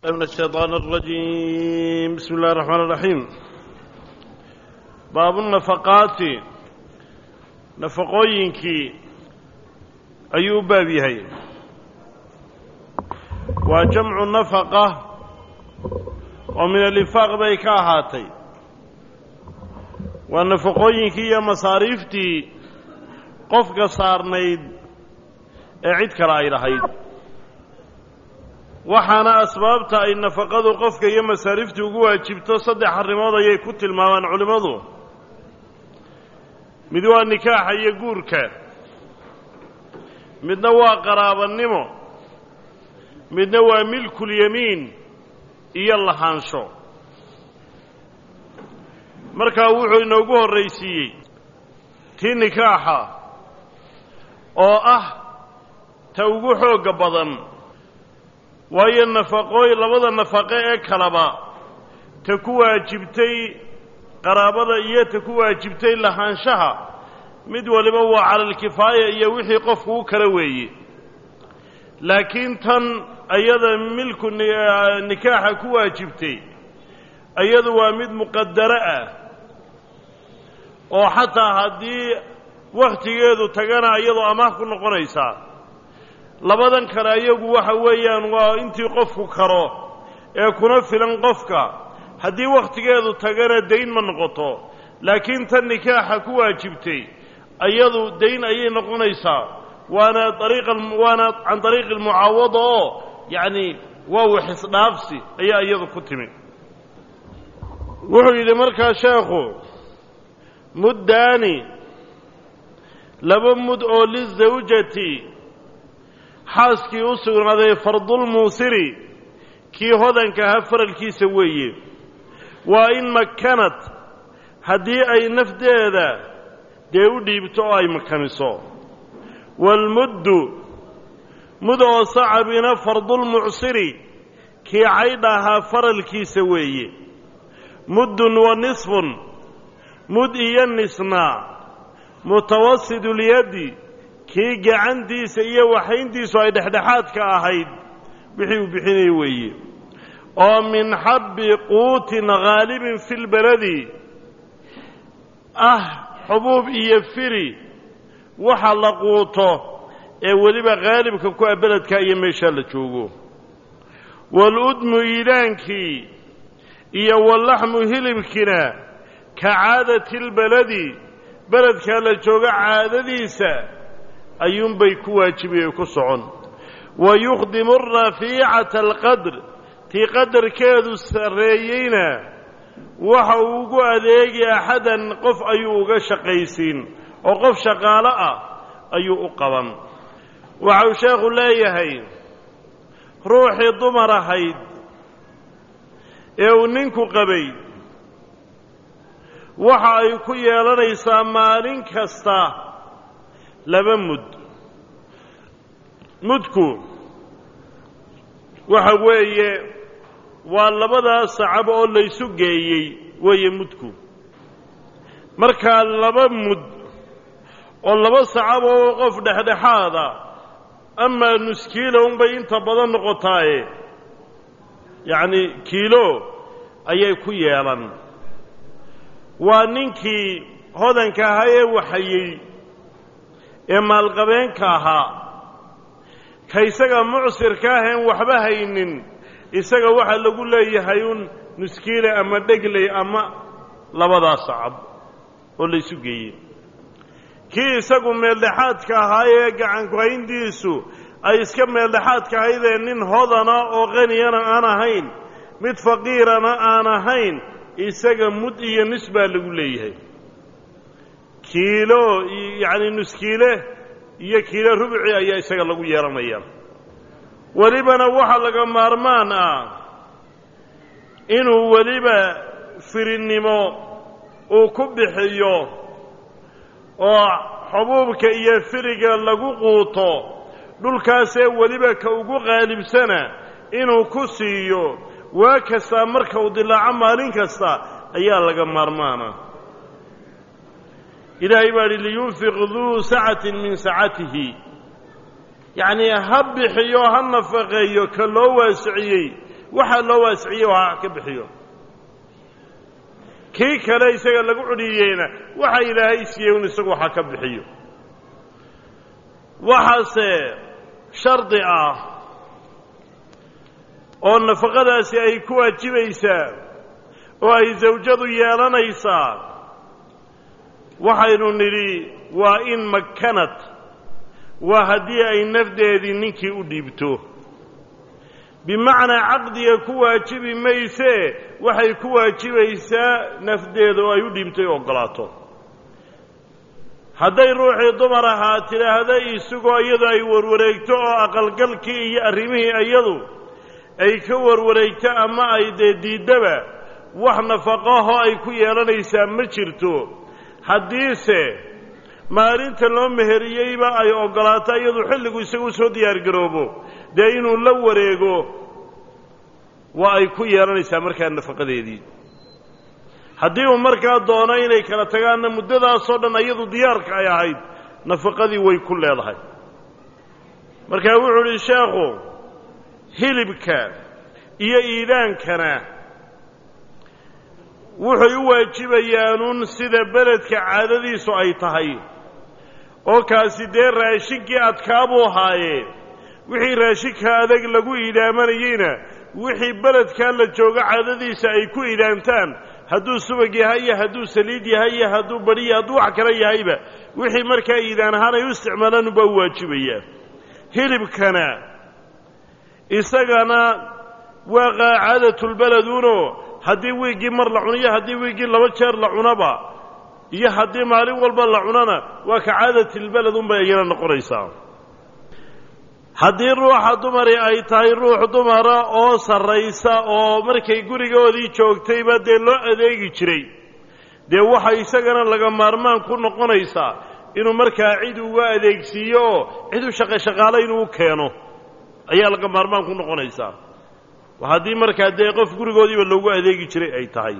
من الشيطان الرجيم. بسم الله الرحمن الرحيم. باب النفقات نفقوينك أيوب بابيهي وجمع النفقة ومن الإنفاق بيكاهاتي والنفقوينك يا مصاريفتي قفك صارنيد أعيد كراي رهيد waxaana asbaabta ay nafaqadu qofka iyo masaarifta ugu waajibto saddex arrimood ayay ku tilmaamaan culimadu mid waa nikaaxa iyo guurka midna waa qaraabanimo midna waa milkul yamiin iyo lahaansho markaa wuxuu inoogu horraysiiyey tii nikaaxa oo ah ta ugu xoogga badan waayo labada nafaqo ee kalaba ta ku waajibtay qaraabada iyo ta ku waajibtay lahaanshaha mid waliba waa calalkifaaya iyo wixii qofku u kala weeye laakiin tan ayada milku nikaaxa ku waajibtay ayadu waa mid muqadaro ah oo xataa haddii wakhtigeedu tagana iyadoo amaah ku noqonaysaa labadan kale ayagu waxa weeyaan waa intii qofku karo ee kuna filan qofka haddii wakhtigeedu tagana dayn ma noqoto laakiin tan nikaaxa ku waajibtay ayadu dayn ayay noqonaysaa waana can dariiqi almucaawada oo yacni waa waxisdhaafsi ayaa iyadu ku timi wuxuu yidhi markaa sheekhu muddaani laba mud oo lizawjati xaaskii u sugnaaday fardulmuusiri kii hodankaha faralkiisa weeye waa in makanad haddii ay nafdeeda dee u dhiibto oo ay makaniso waalmuddu mud oo sacabina fardulmucsiri kii caydhahaa faralkiisa weeye muddun wa nisfun mud iyo nisna mutawasidulyaddi kii gacantiisa iyo waxayntiisu ay dhexdhexaadka ahayd wixii uu bixinaya weeye oo min xabbi quutin haalibin fi lbaladi xubuub iyo firi waxa la quuto ee weliba haalibka ku ah beledka iyo meeshaa la joogo waaludmu iilaankii iyo wallaxmu hilibkina ka caadati lbaladi beledkaa la joogo caadadiisa ayuunbay ku waajibayey ku socon wa yukhdimu rafiicata alqadr tii qadarkeedu sarreeyeyna waxa uu ugu adeegi axadan qof ayuu uga shaqaysiin oo qof shaqaalo ah ayuu u qaban waxau sheekhu leeyahay ruuxii dumar ahayd ee uu ninku qabay waxa ay ku yeelanaysaa maalin kasta laba mudku waxa weeye waa labadaas sacab oo laysu geeyey weeye mudku markaa laba mud oo laba sacab oo qof dhexdhexaada amaa nuskiilo unbay inta badan noqotaaye yacni kiilo ayay ku yeelan waa ninkii hodanka ahaa ee waxayey ee maalqabeenka ahaa ka isaga mucsirka aheen waxba haynin isaga waxaa lagu leeyahay un nuskiile ama dhegley ama labadaas sacab oo laysu geeyey kii isagu meeldhexaadka ahaa ee gacankuhayntiisu ay iska meeldhexaadka ahaydee nin hodana oo qaniyana aan ahayn mid faqiirana aan ahayn isaga mud iyo nis baa lagu leeyahay kiilo yacni nuskiile iyo kiilo rubci ayaa isaga lagu yeelanaya welibana waxa laga maarmaan ah inuu weliba firinnimo uu ku bixiyo oo xubuubka iyo firiga lagu quuto dhulkaasee weliba ka ugu qaalibsana inuu ku siiyo waa kastaa marka uu dilaaco maalin kasta ayaa laga maarmaana ilaahay baa idhi liyunfiq duu sacatin min sacatihi yacnii ha bixiyo ha nafaqeeyo ka loo waasiciyey waxaa loo waasiciyo ha ka bixiyo kii kale isaga lagu cudhiyeena waxa ilaahay siiyey un isagu ha ka bixiyo waxaase shardi ah oo nafaqadaasi ay ku waajibaysaa oo ay zawjadu yeelanaysaa waxaynu nidhi waa in makanad waa haddii ay nafdeedii ninkii u dhiibto bimacnaa caqdiga ku waajibi maysee waxay ku waajibaysaa nafdeeda oo ay u dhiibtay oggolaato hadday ruuxii dumar ahaa tidhaahda isagoo iyadu ay warwareegto oo aqalgalkii iyo arrimihii iyadu ay ka warwareegto ama ay dee diiddaba wax nafaqaho ay ku yeelanaysaa ma jirto haddiise maalinta loo meheriyeyba ay oggolaato iyadu xilligu isagu soo diyaargaroobo dee inuu la wareego waa ay ku yeelanaysaa markaa nafaqadeedii haddii uu markaa doono inay kala tagaanna muddadaasoo dhan iyadu diyaarka ay ahayd nafaqadii way ku leedahay markaa wuxuu idhi sheekhu hilibka iyo iidaankana wuxuy u waajibayaanuun sida beledka caadadiisu ay tahay oo kaasi dee raashinkii adkaabuu ahaayee wixii raashinka adag lagu iidaamanayeyna wixii beledkaa la joogo caadadiisa ay ku iidaamtaan hadduu subag yahay iyo hadduu saliid yahay iyo hadduu badhi hadduu wax kale yahayba wixii markaa iidaan ahaan ay u isticmaalaan unbaa u waajibayaa hilibkana isagana waa qaacadatulbeleduno haddii wiiggii mar la cuno iyo haddii wiiggii 2 jeer la cunaba iyo haddii maalin walba la cunana waa ka caadatilbeled unbay iyana noqonaysaa haddii ruuxa dumari ay tahay ruux dumara oo sarraysa oo markay gurigoodii joogtayba dee loo adeegi jiray dee waxa isagana laga maarmaan ku noqonaysaa inuu markaa cid uga adeegsiiyo oo cid u shaqaale inuu u keeno ayaa laga maarmaan ku noqonaysaa haddii markaa dee qof gurigoodiiba loogu adeegi jiray ay tahay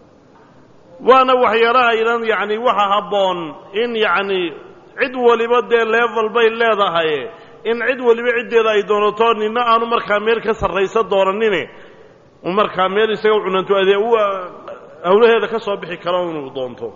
waana waxyaalaha idan yacni waxa habboon in yacni cid waliba dee level bay leedahay in cid waliba ciddeeda ay doonato nina aanu markaa meel ka sarraysa doonanine markaa meel isaga cunanto hawlaheeda ka soo bixi karo inuu doonto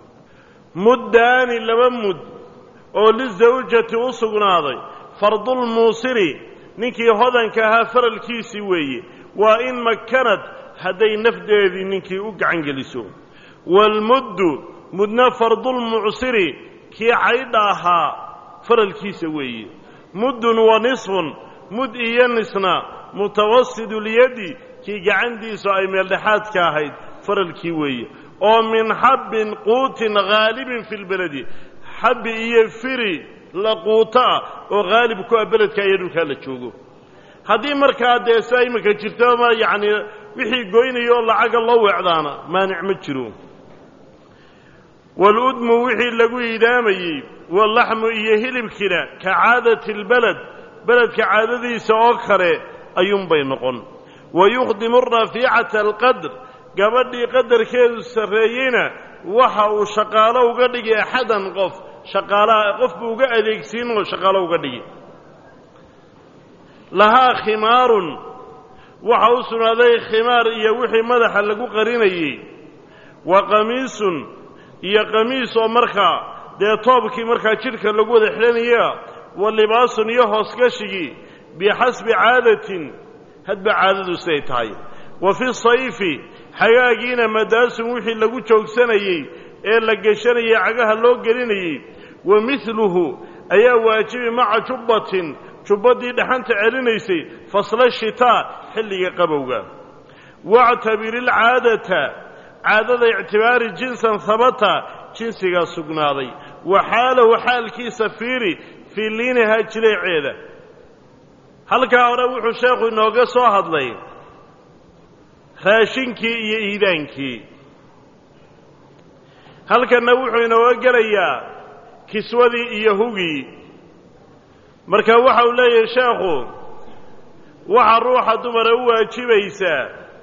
muddaani 2 mud oo lizawjati u sugnaaday fardulmuusiri ninkii hodanka ahaa faralkiisii weeye waa in makanad hadday nafdeedii ninkii u gacan geliso waalmuddu mudna fardulmucsiri kii caydha ahaa faralkiisa weeye muddun wa nisfun mud iyo nisna mutawasidulyadi kii gacantiisu ay meeldhexaadka ahayd faralkii weeye oo min xabbin quutin haalibin fi lbeledi xabbi iyo firi la quuto ah oo haalib ku ah beledka iyo dhulkaa la joogo haddii markaa dee saa iminka jirto ma yacni wixii goynaya oo lacaga loo weecdaana maanic ma jiro waaludmu wixii lagu iidaamayey wallaxmu iyo hilibkina ka caadati lbeled beledka caadadiisa oo kale ayuunbay noqon wayukhdimu rafiicata alqadr gabadhii qadarkeedu sarreeyeyna waxa uu shaqaalo uga dhigi axadan qof shaqaalaha qof buu uga adeegsiin oo shaqaalo uga dhigi lahaa khimaarun waxa u sugnaaday khimaar iyo wixii madaxa lagu qarinayey wa qamiisun iyo qamiis oo markaa dee toobkii markaa jidhka lagu wada xidhanaya wa libaasun iyo hoosgashigii bixasbi caadatin hadba caadadu siday tahay wa fi sayfi xagaagiina madaasun wixii lagu joogsanayey ee la geshanayey cagaha loo gelinayey wa midluhu ayaa waajibi maca jubbatin jubbadii dhaxanta celinaysay fasla shitaa xilliga qabowga wactabiri alcaadata caadada ictibaari jinsan habata jinsigaa sugnaaday wa xaalahu xaalkiisa fiiri fii liinihaa jileeceeda halkaa hore wuxuu sheekhu inooga soo hadlay raashinkii iyo iidaankii halkanna wuxuu inooga gelayaa kiswadii iyo hugii marka waxa uu leeyahay sheekhu waxa ruuxa dumara u waajibaysaa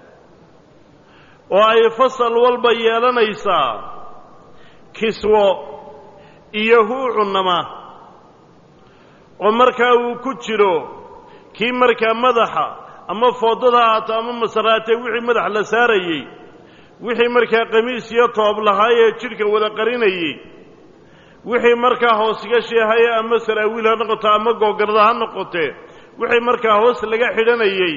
oo ay fasal walba yeelanaysaa kiswo iyo huu cunnama oo markaa uu ku jiro kii markaa madaxa ama foodada haato ama masaraatee wixii madax la saarayey wixii markaa qamiis iyo toob lahaayee jidhka wada qarinayey wixii markaa hoosga sheehaya ama saraawiil ha noqoto ama googarda ha noqotee wixii markaa hoos laga xidhanayey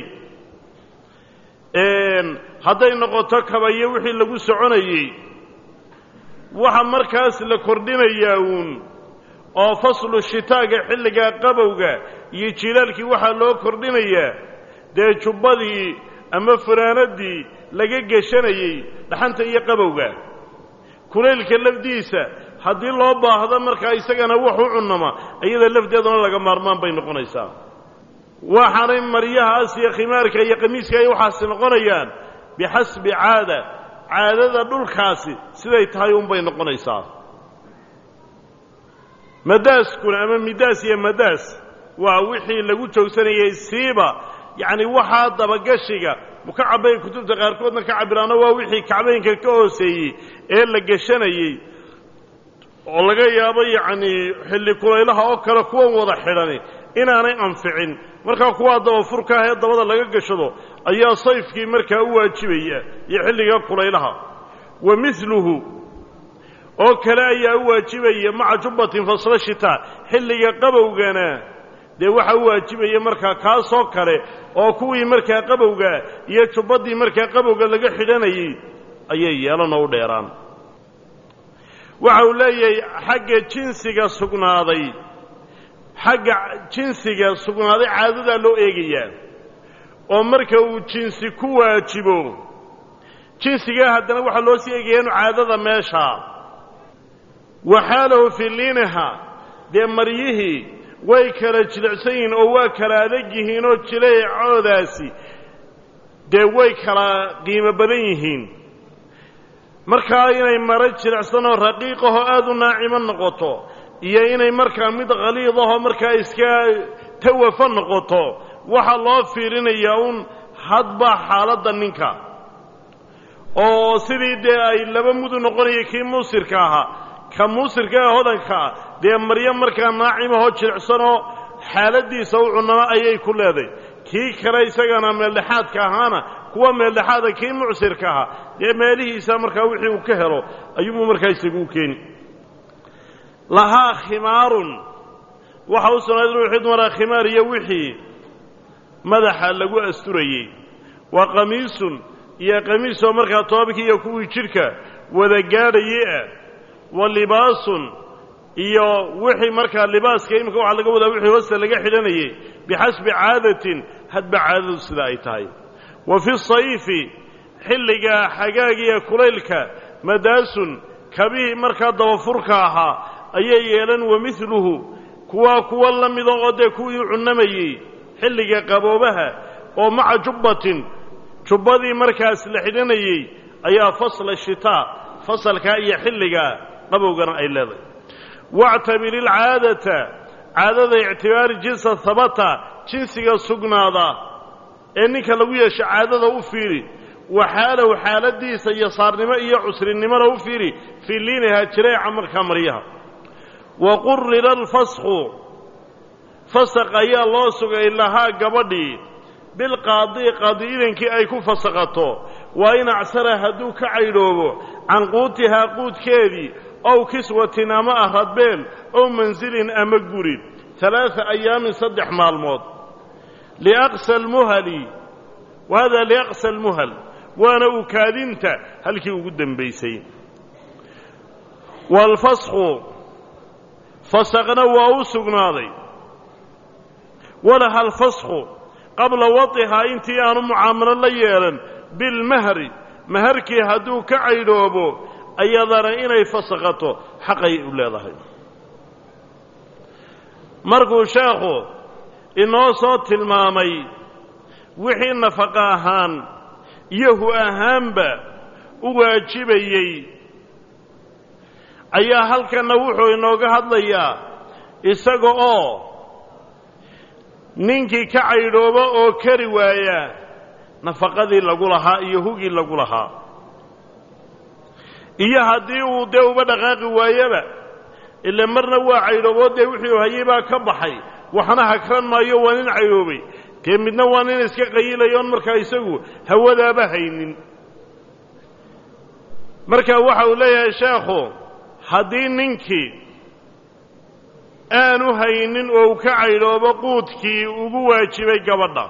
hadday noqoto kabayo wixii lagu soconayey waxa markaas la kordhinayaa uun oo faslu shitaaga xilliga qabowga iyo jilaalkii waxaa loo kordhinayaa dee jubbadii ama fanaanadii laga geshanayey dhaxanta iyo qabowga kulaylka lafdiisa haddii loo baahdo markaa isagana wax u cunnama iyada lafdeeduna laga maarmaan bay noqonaysaa waxaanay maryahaas iyo khimaarka iyo qamiiska ay waxaasi noqonayaan bixasbi caadada dhulkaasi siday tahay unbay noqonaysaa madaaskuna ama midaas iyo madaas waa wixii lagu joogsanayay siiba yacni waxaa dabagashiga mukacabay kutubta qaarkoodna ka cabiraano waa wixii kacbaynka ka hooseeyey ee la geshanayey oo laga yaabo yacni xilli kulaylaha oo kale kuwan wada xidhani inaanay anficin markaa kuwaa dabafurka ah ee dabada laga gashado ayaa sayfkii markaa u waajibaya iyo xilliga kulaylaha wa miluhu oo kale ayaa u waajibaya maca jubbatin fasla shitaa xilliga qabowgana dee waxa u waajibaya markaa kaasoo kale oo kuwii markaa qabowga iyo jubbadii markaa qabowga laga xidhanayey ayay yeelanoo u dheeraan waxa uu leeyahay xagga jinsiga sugnaaday caadadaa loo eegayaa oo marka uu jinsi ku waajibo jinsigaa haddana waxaa loo sii eegaya inu caadada meesha waxaalahu fii liiniha dee maryihii way kala jilicsan yihiin oo waa kala adag yihiin oo jileecoodaasi dee way kala qiimo badan yihiin markaa inay maro jilicsan oo raqiiqahoo aada u naacimo noqoto iyo inay markaa mid khaliidahoo markaa iska tawafa noqoto waxaa loo fiirinayaa uun hadba xaaladda ninka oo sidii dee ay laba mudu noqonaya kii muusirka ahaa ka muusirka ee hodankaa dee maryo markaa naacimahoo jilicsanoo xaaladdiisa u cunnama ayay ku leeday kii kale isagana meeldhexaadka ahaana kuwa meeldhexaada kii mucsirka ahaa dee meelihiisa markaa wixii uu ka helo ayuubuu markaa isagu u keeni lahaa khimaarun waxa u sugnaaday ruuxii dumaraa khimaar iyo wixii madaxa lagu asturayey waa qamiisun iyo qamiisoo markaa toobabkii iyo kuwii jidhka wada gaadhayey ah wa libaasun iyo wixii markaa libaaska iminka waxaa laga wadaa wixii hoosta laga xidhanayey bixasbi caadatin hadba caadadu sida ay tahay wa fi sayfi xilliga xagaagiya kulaylka madaasun kabihii markaa dabafurka ahaa ayay yeelan wa miluhu kuwa la mida oo dee kuwii cunnamayey xilliga qaboobaha oo maca jubbatin jubbadii markaas la xidhanayey ayaa fasla shitaa fasalkaa iyo xilliga qabowgana ay leedahay wactabir ilcaadata caadada ictibaari jinsa habata jinsiga sugnaada ee ninka lagu yeesho caadada u fiiri waxaalahu xaaladiisa iyo saarnimo iyo cusrinimona u fiiri fii liinihaa jireeca markaa maryaha wa qurrira alfasku fasaq ayaa loo sugay lahaa gabadhii bilqaadi qaadi idankii ay ku fasaqato waa in acsara hadduu ka caydhoobo can quutihaa quudkeedii ow kiswatin ama ah radbeel ow mansilin ama guri 3 ayaamin 3 maalmood liaqsa almuhali wahada liaqsa almuhal waana ukaadinta halkii ugu dambaysay waalfasku fasaqna waa u sugnaaday walaha alfasku qabla wadihaa intii aanu mucaamalo la yeelan bilmahri maharkii hadduu ka caydhoobo ayadana inay fasaqato xaqay u leedahay markuu sheekhu inoo soo tilmaamay wixii nafaqa ahaan iyo hu ahaanba u waajibayey ayaa halkanna wuxuu inooga hadlayaa isaga oo ninkii ka caydhooba oo kari waaya nafaqadii lagu lahaa iyo hugii lagu lahaa iyo haddii uu dee uba dhaqaaqi waayaba ila marna waa caydhooboo dee wixii hayey baa ka baxay waxna hakran maayo waa nin caydhoobay kee midna waa nin iska qayilayoon markaa isagu hawadaaba haynin marka waxa uu leeyahay sheekhu haddii ninkii aanu haynin oo ka caydhoobo quudkii ugu waajibay gabadha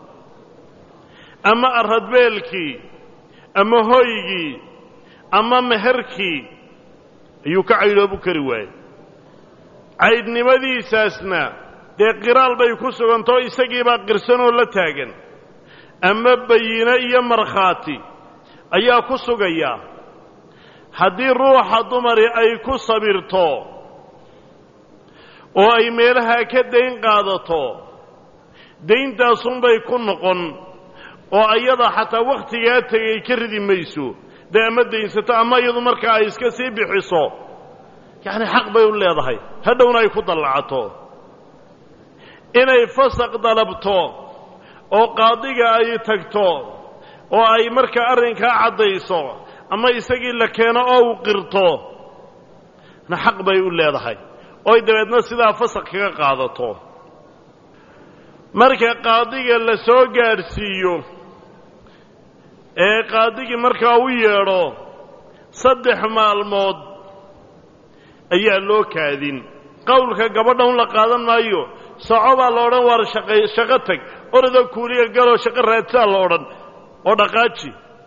ama aradbeelkii ama hoygii ama meherkii ayuu ka caydhoobu kari waayey caydhnimadiisaasna dee qiraal bay ku sugantao isagiibaa qirsanoo la taagan ama bayine iyo markhaati ayaa ku sugaya haddii ruuxa dumari ay ku sabirto oo ay meelahaa ka dayn qaadato dayntaasunbay ku noqon oo ayada xataa wakhtigaa tegay ka ridi mayso dee ama daynsato ama iyadu markaa ay iska sii bixiso yacni xaq bay u leedahay hadhowna ay ku dallacato inay fasaq dalabto oo qaadiga ay tagto oo ay markaa arrinkaa caddayso ama isagii la keeno oo uu qirto na xaq bay u leedahay oy dabeedna sidaa fasaq kaga qaadato marka qaadiga la soo gaadhsiiyo ee qaadigii markaa u yeedho 3 maalmood ayaa loo kaadin qowlka gabadha un la qaadan maayo soco baa la odhan waar shaqo tag orodoo kuuliya galoo shaqo raadsaa la odhan oo dhaqaaji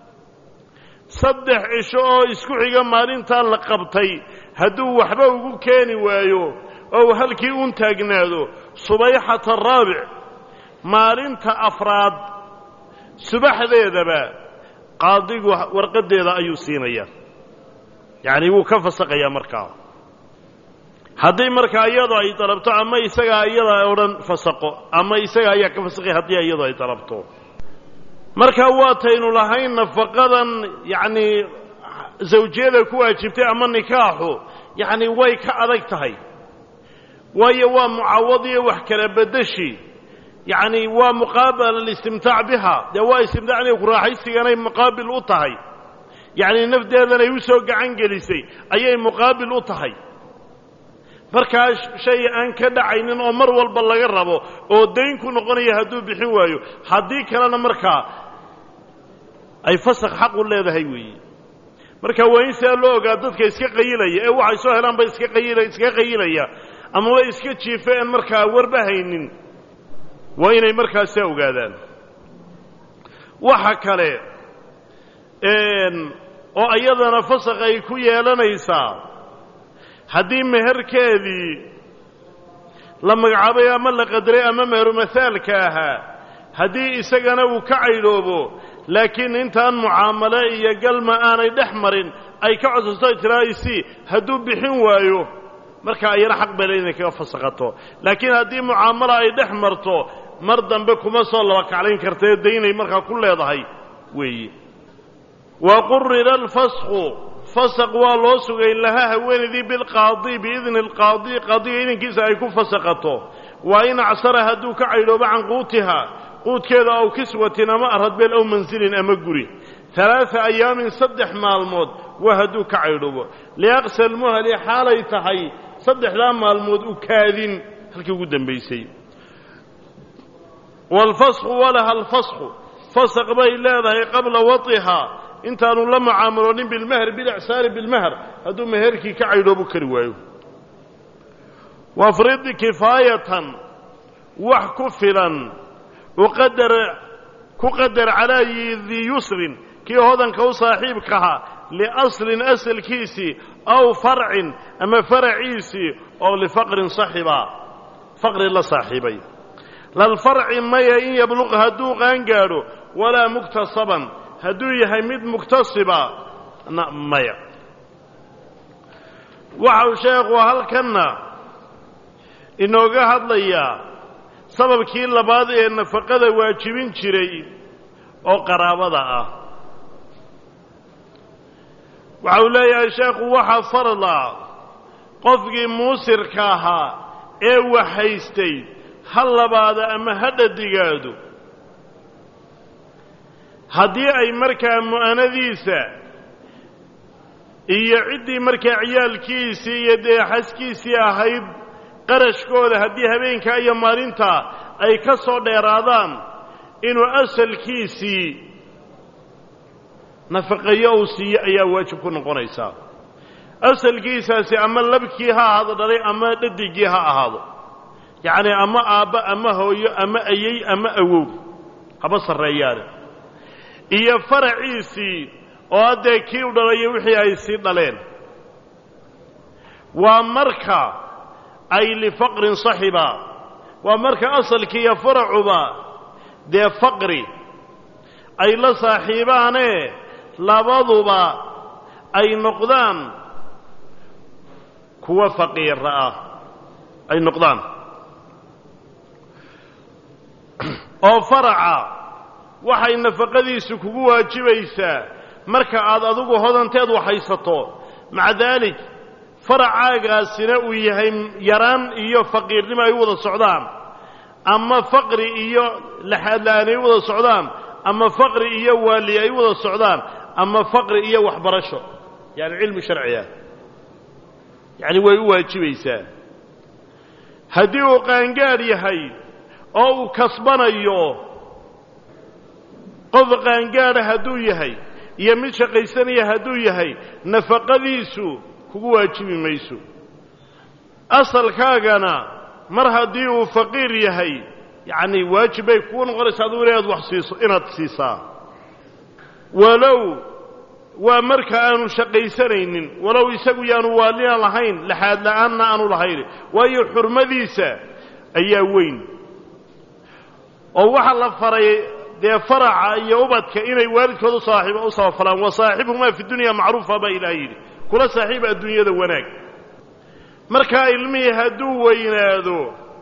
3 cisho oo isku xiga maalintaan la qabtay hadduu waxba ugu keeni waayo oo halkii uun taagnaado subayxata araabic maalinta afraad subaxdeedaba qaadigu warqadeeda ayuu siinayaa yacni wuu ka fasaqayaa markaa haddii markaa iyadoo ay dalabto ama isagaa iyada odhan fasaqo ama isaga ayaa ka fasaqay haddii iyadoo ay dalabto markaa waataynu lahayn nafaqadan yacni zawjiyada ku waajibtay ama nikaaxu yacni way ka adag tahay waayo waa mucaawad iyo wax kala beddeshi yacni waa muqaabala alistimtaac biha dee waa istimtaacnay ku raaxaysiganay muqaabil u tahay yacni nafdeedanay u soo gacan gelisay ayay muqaabil u tahay markaa shay aan ka dhacaynin oo mar walba laga rabo oo dayn ku noqonaya hadduu bixin waayo haddii kalena markaa ay fasakh xaq u leedahay weeye marka waa in sidaa loo ogaa dadka iska qayilaya ee waxay soo helaan bay iska qayilaya ama way iska jiifeen markaa warba haynin waa inay markaa saa ogaadaan waxa kale oo iyadana fasakh ay ku yeelanaysaa haddii meherkeedii la magacaabay ama la qadaray ama meheru masaalka ahaa haddii isagana uu ka caydhoobo laakiin intaan mucaamale iyo galma aanay dhex marin ay ka codsato tiraaysi hadduu bixin waayo marka ayana xaq bay leedahay inay kaga fasakhato laakiin haddii mucaamala ay dhex marto mar dambe kuma soo laba kaclayn kartee daynay markaa ku leedahay weeye wa qurrira alfasqu fasaq waa loo sugay lahaa haweenaydii bilqaadi biidni alqaadi qaadiga idinkiisa ay ku fasaqato waa in acsara hadduu ka caydhoobo can quutiha quudkeeda aw kiswatin ama aradbeel aw mansilin ama guri 3 ayaamin 3 maalmood waa hadduu ka caydhoobo liaqsa almuhli xaalay tahay 3 maalmood u kaadin halkii ugu dambaysay waalfasqu walaha alfasqu fasaq bay leedahay qabla watiha intaanu la mucaamaloonin bilmahr bilacsaari bilmahr hadduu meherkii ka caydhoobu kari waayo wafrid kifaayatan wax ku filan ku qadar calaa dii yusrin kii hodanka u saaxiibkahaa liaslin asalkiisii aw farcin ama faraciisii oo lifaqrin saxiba faqri la saaxiibay lalfarci maya in yabluq hadduu qaangaadho walaa muktasaban hadduu yahay mid muktasiba maya waxau sheekhu halkanna inooga hadlayaa sababkii labaad ee nafaqada waajibin jiray oo qaraabada ah waxau leeyahay sheekhu waxaa farda qofkii muusirka ahaa ee waxhaystay ha labaada ama ha dhadigaado haddii ay markaa mu'anadiisa iyo ciddii markaa ciyaalkiisii iyo dee xaskiisii ahayd qarashkooda haddii habeenka iyo maalinta ay ka soo dheeraadaan inuu asalkiisii nafaqeeyo uu siiyo ayaa waajib ku noqonaysaa asalkiisaasi ama labkii ha ahaado dhalay ama dhadigii ha ahaado yacni ama aabba ama hooyo ama ayey ama awow haba sarreeyaane iyo faraciisii oo haddee kii u dhalayo wixii ay sii dhaleen waa marka ay lifaqrin saxiba waa marka asalkii iyo faracuba dee faqri ay la saaxiibaane labaduba ay noqdaan kuwa faqiira ah ay noqdaan oo faraca waxay nafaqadiisu kugu waajibaysaa marka aad adigu hodanteed waxaysato maca daalik faracaagaasina uu yahay yaraan iyo faqiirnimo ay u wada socdaan ama faqri iyo laxaadla'aan ay u wada socdaan ama faqri iyo waali ay u wada socdaan ama faqri iyo waxbarasho yani cilmi sharciya yacni way u waajibaysaa haddii uu qaangaadh yahay oo uu kasbanayo qof qaangaadha hadduu yahay iyo mid shaqaysanaya hadduu yahay nafaqadiisu kugu waajibi mayso asalkaagana mar haddii uu faqiir yahay yacni waajib bay kuu noqonaysaa adigu inaad wax siiso inaad siisaa walow waa marka aanu shaqaysanaynin walow isagu yaanu waalina lahayn laxaad la'aanna aanu lahayn waayo xurmadiisa ayaa weyn oo waxaa la faray dee faraca iyo ubadka inay waalidkooda u sabafalaan wa saaxibuhumaa fi dunya macruufa baa ilaah yidhi kula saaxiiba adduunyada wanaag markaa ilmihii hadduu weynaado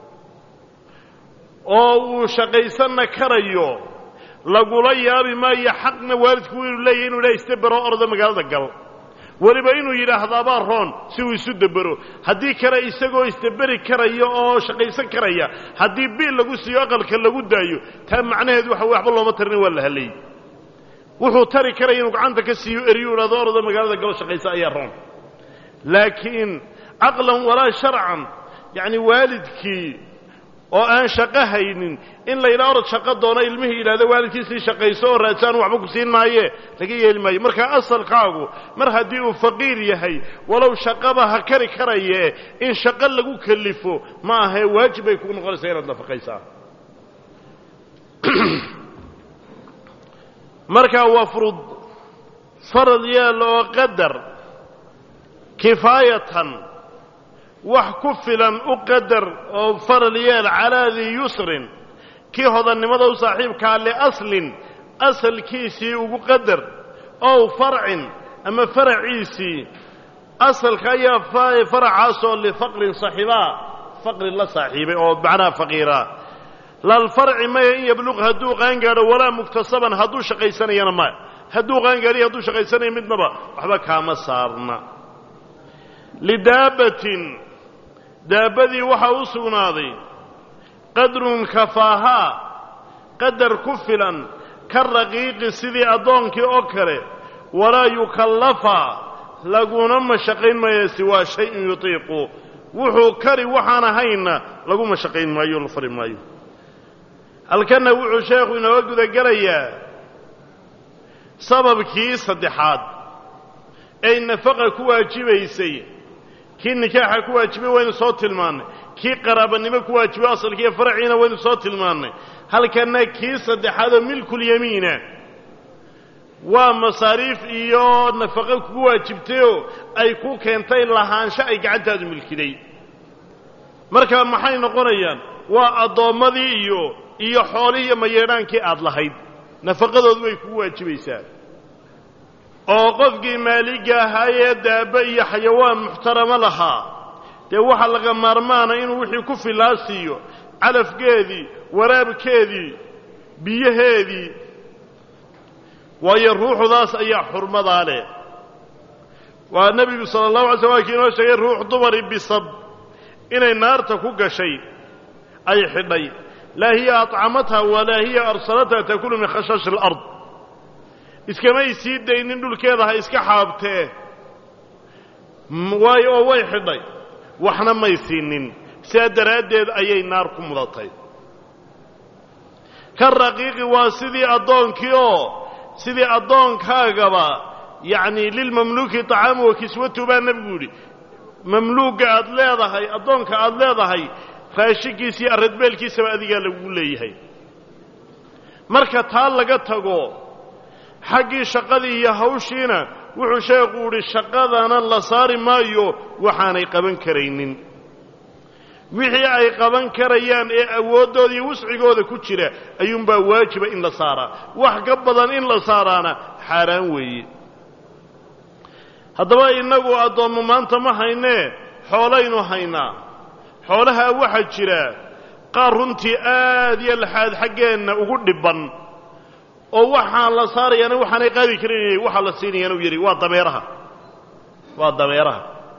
oo uu shaqaysanna karayo lagula yaabi maayo xaqna waalidku inuu leeyahy inu ilaha isdabero orda magaalada gal weliba inuu yidhaahdaabaa roon si uu isu debero haddii kale isagoo isdaberi karaya oo shaqaysan karaya haddii biil lagu siiyo aqalka lagu daayo taa macnaheedu waxa waxba looma tarin waa la halay wuxuu tari karaya inuu gacanta ka siiyo eriyu idhahdo orda magaalada gal shaqaysa ayaa roon laakiin caqlan walaa sharcan yacni waalidkii oo aan shaqo haynin in la yidhaha orod shaqo doono ilmihii yidhahdo waalidkiisii shaqayso oo raadsaanu waxba ku siin maaye laga yeeli maayo markaa asalkaagu mar haddii uu faqiir yahay walow shaqaba ha kari karaye in shaqo lagu kelifo ma ahee waajib bay kugu noqonaysaa inaad nafaqaysaa markaa waa furud farad yeel oo qadar kifaayatan wax ku filan u qadar oo faral yeel calaa dii yusrin kii hodannimada u saaxiibkaa liaslin asalkiisii ugu qadar ow farcin ama faraciisii asalka ayaa faracaasoo lifaqrin saxiibaa faqri la saaxiibay oo macnaha faqiira lalfarci maya in yabluq hadduu qaangaadho walaa muktasaban hadduu shaqaysanayana maya hadduu qaangaadhiyo hadduu shaqaysanayo midnaba waxba kaama saarna lidaabatin daabbadii waxaa u sugnaaday qadrun kafaahaa qadar ku filan ka raqiiqi sidii addoonkii oo kale walaa yukallafa laguna mashaqayn maayo siwaa shay-in yutiiqu wuxuu kari waxaan ahaynna lagu mashaqayn maayo la fari maayo halkanna wuxuu sheekhu inooga gudagelayaa sababkii saddexaad ay nafaqa ku waajibaysay kii nikaaxa ku waajibay waynu soo tilmaannay kii qaraabanimo ku waajibay asalkiiyo faraciina waynu soo tilmaannay halkanna kii saddexaadoo milkulyamiina waa masaariif iyo nafaqo kugu waajibtayoo ay ku keentay lahaansho ay gacantaadu milkiday markaa maxay noqonayaan waa addoommadii iyo xoolihii iyo mayeedhaankii aad lahayd nafaqadoodu way kugu waajibaysaa oo qofkii maaliga ahaayee daabba iyo xayawaan muxtaramo lahaa dee waxa laga maarmaana inuu wixii ku filaa siiyo calafkeedii waraabkeedii biyaheedii waayo ruuxdaas ayaa xurmadaa leh waa nebigu sala allahu alay slam waa kii inoo sheegay ruux dumari bisab inay naarta ku gashay ay xidhay laa hiya atcamatha walaa hiya arsalatha takulu min khashaashi alard iskamay sii daynin dhulkeeda ha iska xaabtee waayo oo way xidhay waxna may siinin sidaa daraaddeed ayay naar ku mudatay ka raqiiqi waa sidii addoonkii oo sidii addoonkaagaba yacni lilmamluuki طacaamu wa kiswatu baa nebigu yidhi mamluuga aad leedahay addoonka aad leedahay raashinkiisa iyo arradbeelkiisaba adigaa lagu leeyahay marka taa laga tago xaggii shaqadii iyo hawshiina wuxuu sheekhu yidhi shaqadana la saari maayo waxaanay qaban karaynin wixii ay qaban karayaan ee awooddooda iyo wuscigooda ku jira ayuunbaa waajiba in la saaraa wax ka badan in la saaraana xaaraan weeye haddaba innagu addoommo maanta ma haynee xoolaynu haynaa xoolahaa waxaa jira qaar runtii aad iyo laxaad xaggeenna ugu dhibban oo waxaan la saarayaana waxaanay qaadi karin waxaa la siinayaana u yidhi waa dameeraha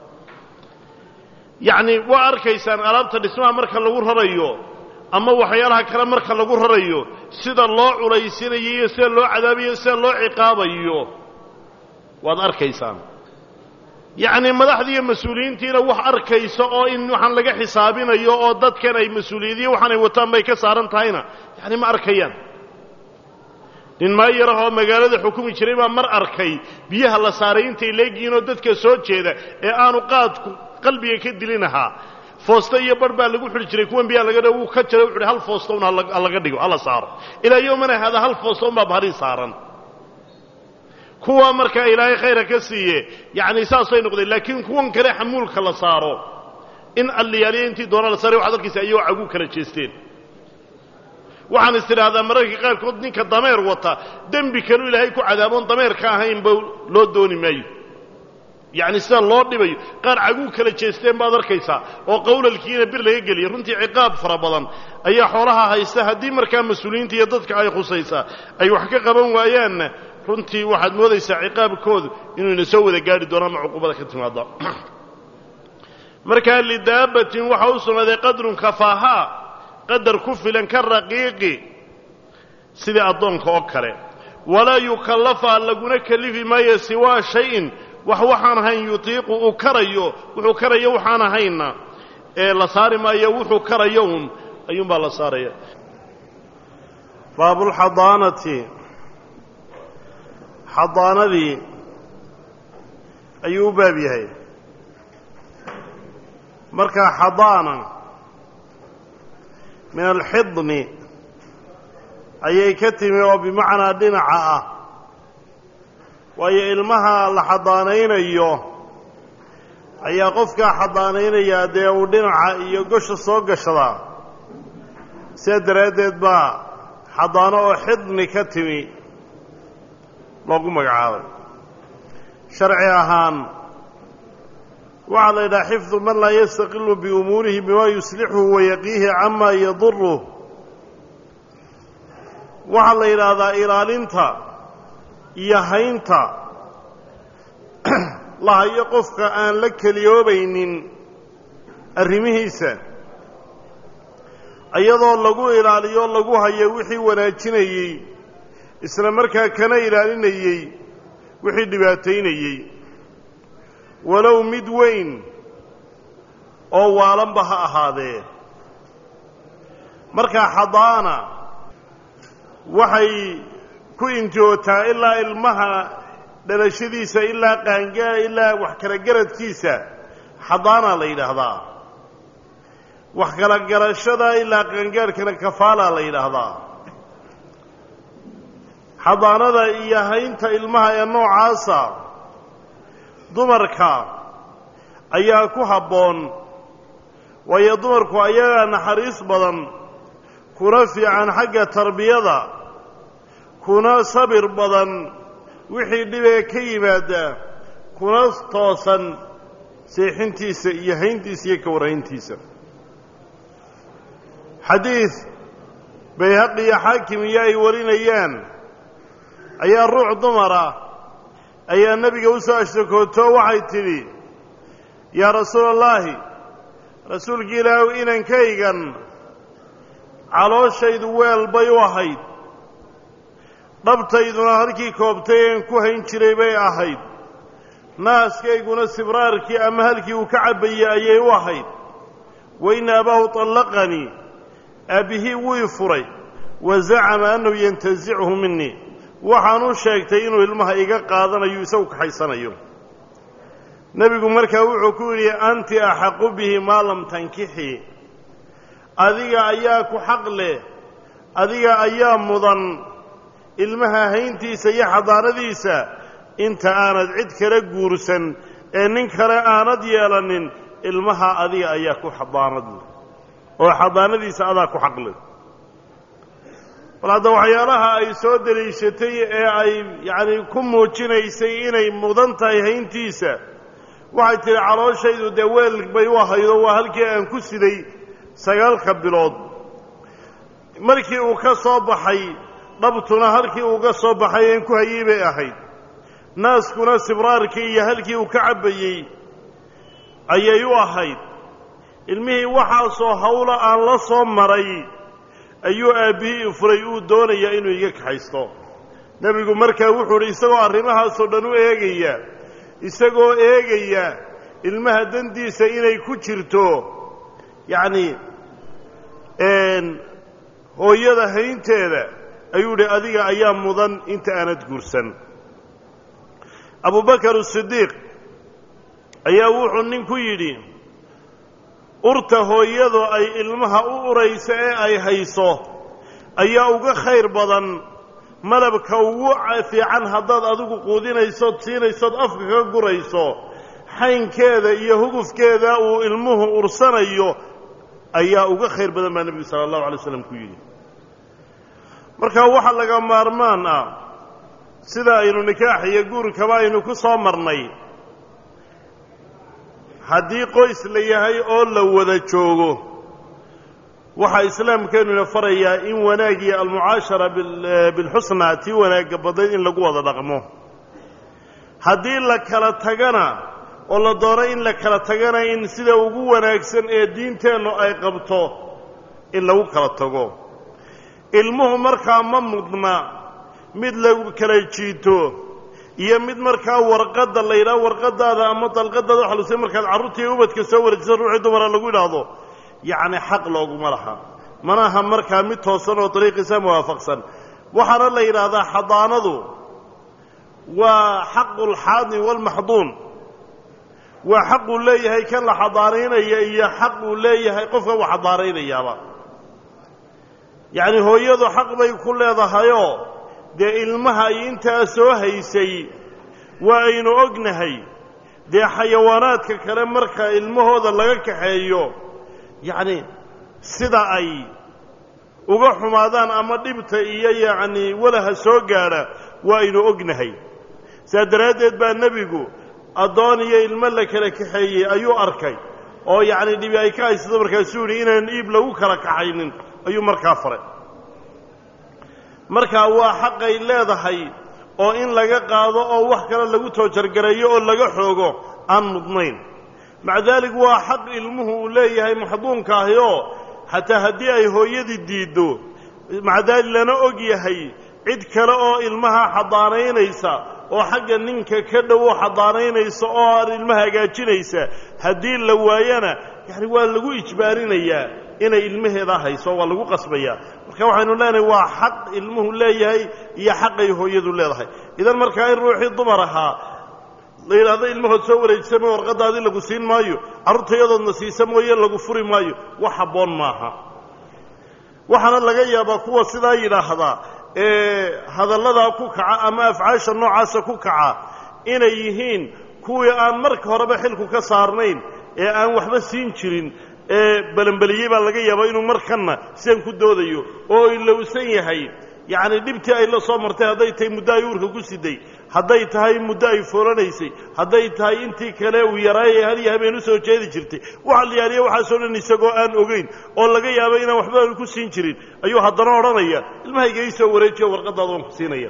yacni waa arkaysaan alaabta dhismaha marka lagu rarayo ama waxyaalaha kale marka lagu rarayo sida loo culaysinayo iyo sida loo cadaabayo sida loo ciqaabayo waad arkaysaan yacni madaxdii iyo mas-uuliyiintiina wax arkaysa oo in waxaan laga xisaabinayo oo dadkan ay mas-uuliyadiyo waxaanay wataan bay ka saaran tahayna yacni ma arkayaan nin maayarah oo magaalada xukumi jiray baa mar arkay biyaha la saaray intay leegihiinoo dadka soo jeeda ee aanu qaadku qalbiga ka dilinahaa foosto iyo bar baa lagu xidhi jiray kuwan biyaha laga dhigo wuu ka jira wuxu uhi hal foosto un halaga dhigo hala saaro ilaa yowmana hada hal foosto unbaa bahrii saaran kuwa markaa ilaahay khayra ka siiye yacni saasay noqdeen laakiin kuwan kale xamuulka la saaro in alliyaaliya intii doona la saaray waxaad arkaysa ayagoo cagu kala jeesteen waxaan is tidhaahdaa mararka qaarkood ninka dameer wata dembi kaleu ilaahay ku cadaaboon dameer ka ahaynba loo dooni maayo yacni sida loo dhibayo qaar caguu kala jeesteen baad arkaysaa oo qawlalkiina bir laga geliya runtii ciqaab fara badan ayaa xoolaha haysta haddii markaa mas-uuliyiinta iyo dadka ay khusaysaa ay wax ka qaban waayaanna runtii waxaad moodaysaa ciqaabkoodu inuu ina soo wada gaadhi doono ama cuqubada ka timaada markaa lidaabatin waxa u sugnaaday qadrun kafaahaa qadar ku filan ka raqiiqi sidii addoonka oo kale walaa yukallafa laguna kalifi maayo siwaa shayin waxaan ahayn yutiiqu uu karayo wuxuu karayo waxaan ahayna ee la saari maayo wuxuu karayo un ayuunbaa la saaraya baabulxadaanati xadaanadii ayuu u baab yahay markaa xadaana min alxidni ayay ka timi oo bimacnaa dhinaca ah waayo ilmaha la xadaanaynayo ayaa qofkaa xadaanaynayaa dee uu dhinaca iyo gosha soo gashadaa sidaa daraaddeed baa xadaano oo xidni ka timi loogu magacaabay sharci ahaan waxaa la yidhaha xifdu man laa yastaqilu biumuurihi bima yuslixuhu wayaqiihi camaa yaduruh waxaa la yidhaahdaa ilaalinta iyo haynta la hayo qofka aan la keliyoobaynin arrimihiisa iyadoo lagu ilaaliyo lagu hayo wixii wanaajinayey isla markaa kana ilaalinayey wixii dhibaataynayey walow mid weyn oo waalanba ha ahaadee markaa xadaana waxay ku intihootaa ilaa ilmaha dhalashadiisa ilaa qaangaa ilaa wax kala garadkiisa xadaana la yidhaahdaa wax kala garashada ilaa qaangaarhkana kafaalaa la yidhaahdaa xadaanada iyo haynta ilmaha ee noocaasa dumarka ayaa ku habboon waayo dumarku ayagaa naxariis badan kuna fiican xagga tarbiyada kuna sabir badan wixii dhibee ka yimaada kuna toosan seexintiisa iyo hayntiisa iyo ka warhayntiisa xadiid bayhaqi iyo xaakim iyo ay warinayaan ayaa ruux dumara ayaa nebiga u soo ashtakootoo waxay tidhi yaa rasuula allaahi rasuulki ilaahu inankaygan calooshaydu weel bay u ahayd dhabtayduna halkii koobtay een ku hayn jiray bay ahayd naaskayguna sibraarkii ama halkii uu ka cabbayey ayay u ahayd wain abaahu طallaqanii aabihii wii furay wazacama annahu yantazichu minii waxaanuu sheegtay inuu ilmaha iga qaadanayo isagu kaxaysanayo nebigu markaa wuxuu ku yidhi anti axaqu bihi maa lam tankixii adiga ayaa ku xaq leh adiga ayaa mudan ilmaha hayntiisa iyo xadaanadiisa inta aanad cid kala guursan ee nin kale aanad yeelanin ilmaha adiga ayaa ku xadaanad leh oo xadaanadiisa adaa ku xaq leh bal hadda waxyaalaha ay soo deliishatay ee ay yacni ku muujinaysay inay mudan tahay hayntiisa waxay tihi calooshaydu dee weel bay u ahaydo waa halkii aan ku siday 9 bilood markii uu ka soo baxay dhabtuna halkii uu ka soo baxay aan ku hayay bay ahayd naaskuna sibraarkii iyo halkii uu ka cabbayey ayay u ahayd ilmihii waxaasoo hawla aan la soo maray ayuu aabbihii furay uu doonayaa inuu iga kaxaysto nebigu markaa wuxuu idhi isagoo arrimahaasoo dhan u eegaya isagoo eegaya ilmaha dandiisa inay ku jirto yacni hooyada haynteeda ayuu idhi adiga ayaa mudan inta aanad guursan abubakar asidiiq ayaa wuxuu nin ku yidhi urta hooyadu ay ilmaha u urayso ee ay hayso ayaa uga khayr badan malabka ugu fiican haddaad adigu quudinaysood siinaysood afka ka gurayso xaynkeeda iyo hugufkeeda uu ilmuhu ursanayo ayaa uga khayr badan baa nebigu sala allahu alay waslam ku yidhi markaa waxa laga maarmaan ah sida aynu nikaax iyo guurkaba aynu ku soo marnay haddii qoys la yahay oo la wada joogo waxaa islaamkeennuna farayaa in wanaag iyo almucaashara bilxusnaa tii wanaagga badnayd in lagu wada dhaqmo haddii la kala tagana oo la doono in la kala tagana in sida ugu wanaagsan ee diinteennu ay qabto in lagu kala tago ilmuhu markaa ma mudna mid lagu kala jiito iyo mid markaa warqadda la yidhaho warqadaada ama dalqadaada waxa lusay markaad carruurtii ubadka soo wareejisa ruuxii dumara lagu yidhaahdo yacni xaq looguma laha manaha markaa mid toosan oo dariiqiisa muwaafaqsan waxaana la yidhaahdaa xadaanadu waa xaqu lxaadni waalmaxduun waa xaquu leeyahay kan la xadaanaynaya iyo xaq uu leeyahay qofka uu xadaanaynayaaba yacni hooyadu xaq bay ku leedahayoo dee ilmaha ay intaa soo haysay waa aynu ognahay dee xayawaanaadka kale marka ilmahooda laga kaxeeyo yacni sida ay uga xumaadaan ama dhibta iyo yacni walaha soo gaadha waa aynu ognahay saa daraaddeed baa nebigu addoon iyo ilmo la kala kaxeeyey ayuu arkay oo yacni dhibi ay ka haysato markaasuu yidhi inaan iib lagu kala kaxaynin ayuu markaa faray markaa waa xaqay leedahay oo in laga qaado oo wax kale lagu toojargareeyo oo laga xoogo aan mudnayn maca daalik waa xaq ilmuhu uu leeyahay maxduunka ahi oo xataa haddii ay hooyadii diiddo maca daalik lana og yahay cid kale oo ilmaha xadaanaynaysa oo xagga ninka ka dhowo xadaanaynaysa oo aan ilmaha hagaajinaysa haddii la waayana yacni waa lagu ijbaarinayaa inay ilmaheeda hayso waa lagu qasbayaa marka waxaynu leenahay waa xaq ilmuhu leeyahay iyo xaqay hooyadu leedahay idan markaa in ruuxii dumar ahaa la yidhaahdo ilmahood soo wareejisama warqadaadii lagu siin maayo carruurtayadoodna siisa mooye lagu furi maayo wax habboon maaha waxaana laga yaabaa kuwa sidaa yidhaahdaa ee hadalladaa ku kaca ama afcaasha noocaasa ku kaca inay yihiin kuwii aan marka horeba xilku ka saarnayn ee aan waxba siin jirin balanbaliyey baa laga yaabaa inuu markanna sidan ku doodayo oo ilowsan yahay yacni dhibtii ay la soo martay hadday tahay muddo ay uurka ku siday hadday tahay muddo ay foolanaysay hadday tahay intii kale uu yaraayay had iyo habeen u soo jeedi jirtay waxa la yaariya waxaasoo dhan isagoo aan ogeyn oo laga yaabo inaan waxba aanu ku siin jirin ayuu haddana odhanaya ilmahayga ii soo wareejiyo warqadaada waan ku siinaya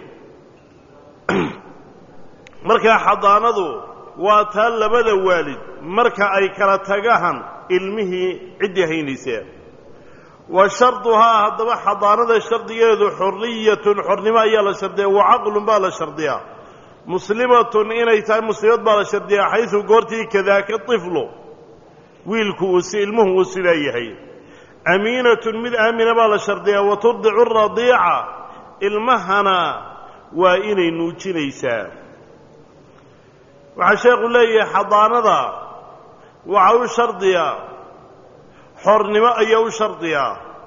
markaa xadaanadu waa taa labada waalid marka ay kala tagahan ilmihii ciddii haynaysa wa sharduhaa haddaba xadaanada shardigeedu xorriyatun xornimo ayaa la shardiyaa wa caqlun baa la shardiyaa muslimatun inay tahay muslimad baa la shardiyaa xaysu goortii kadaaka tiflu wiilku ilmuhu uu sidaa yahay amiinatun mid aamina baa la shardiyaa wa turdicu radiica ilmahana waa inay nuujinaysaa waxaa sheekhu leeyahay xadaanada waxa u shardiya xornimo ayaa u shardiya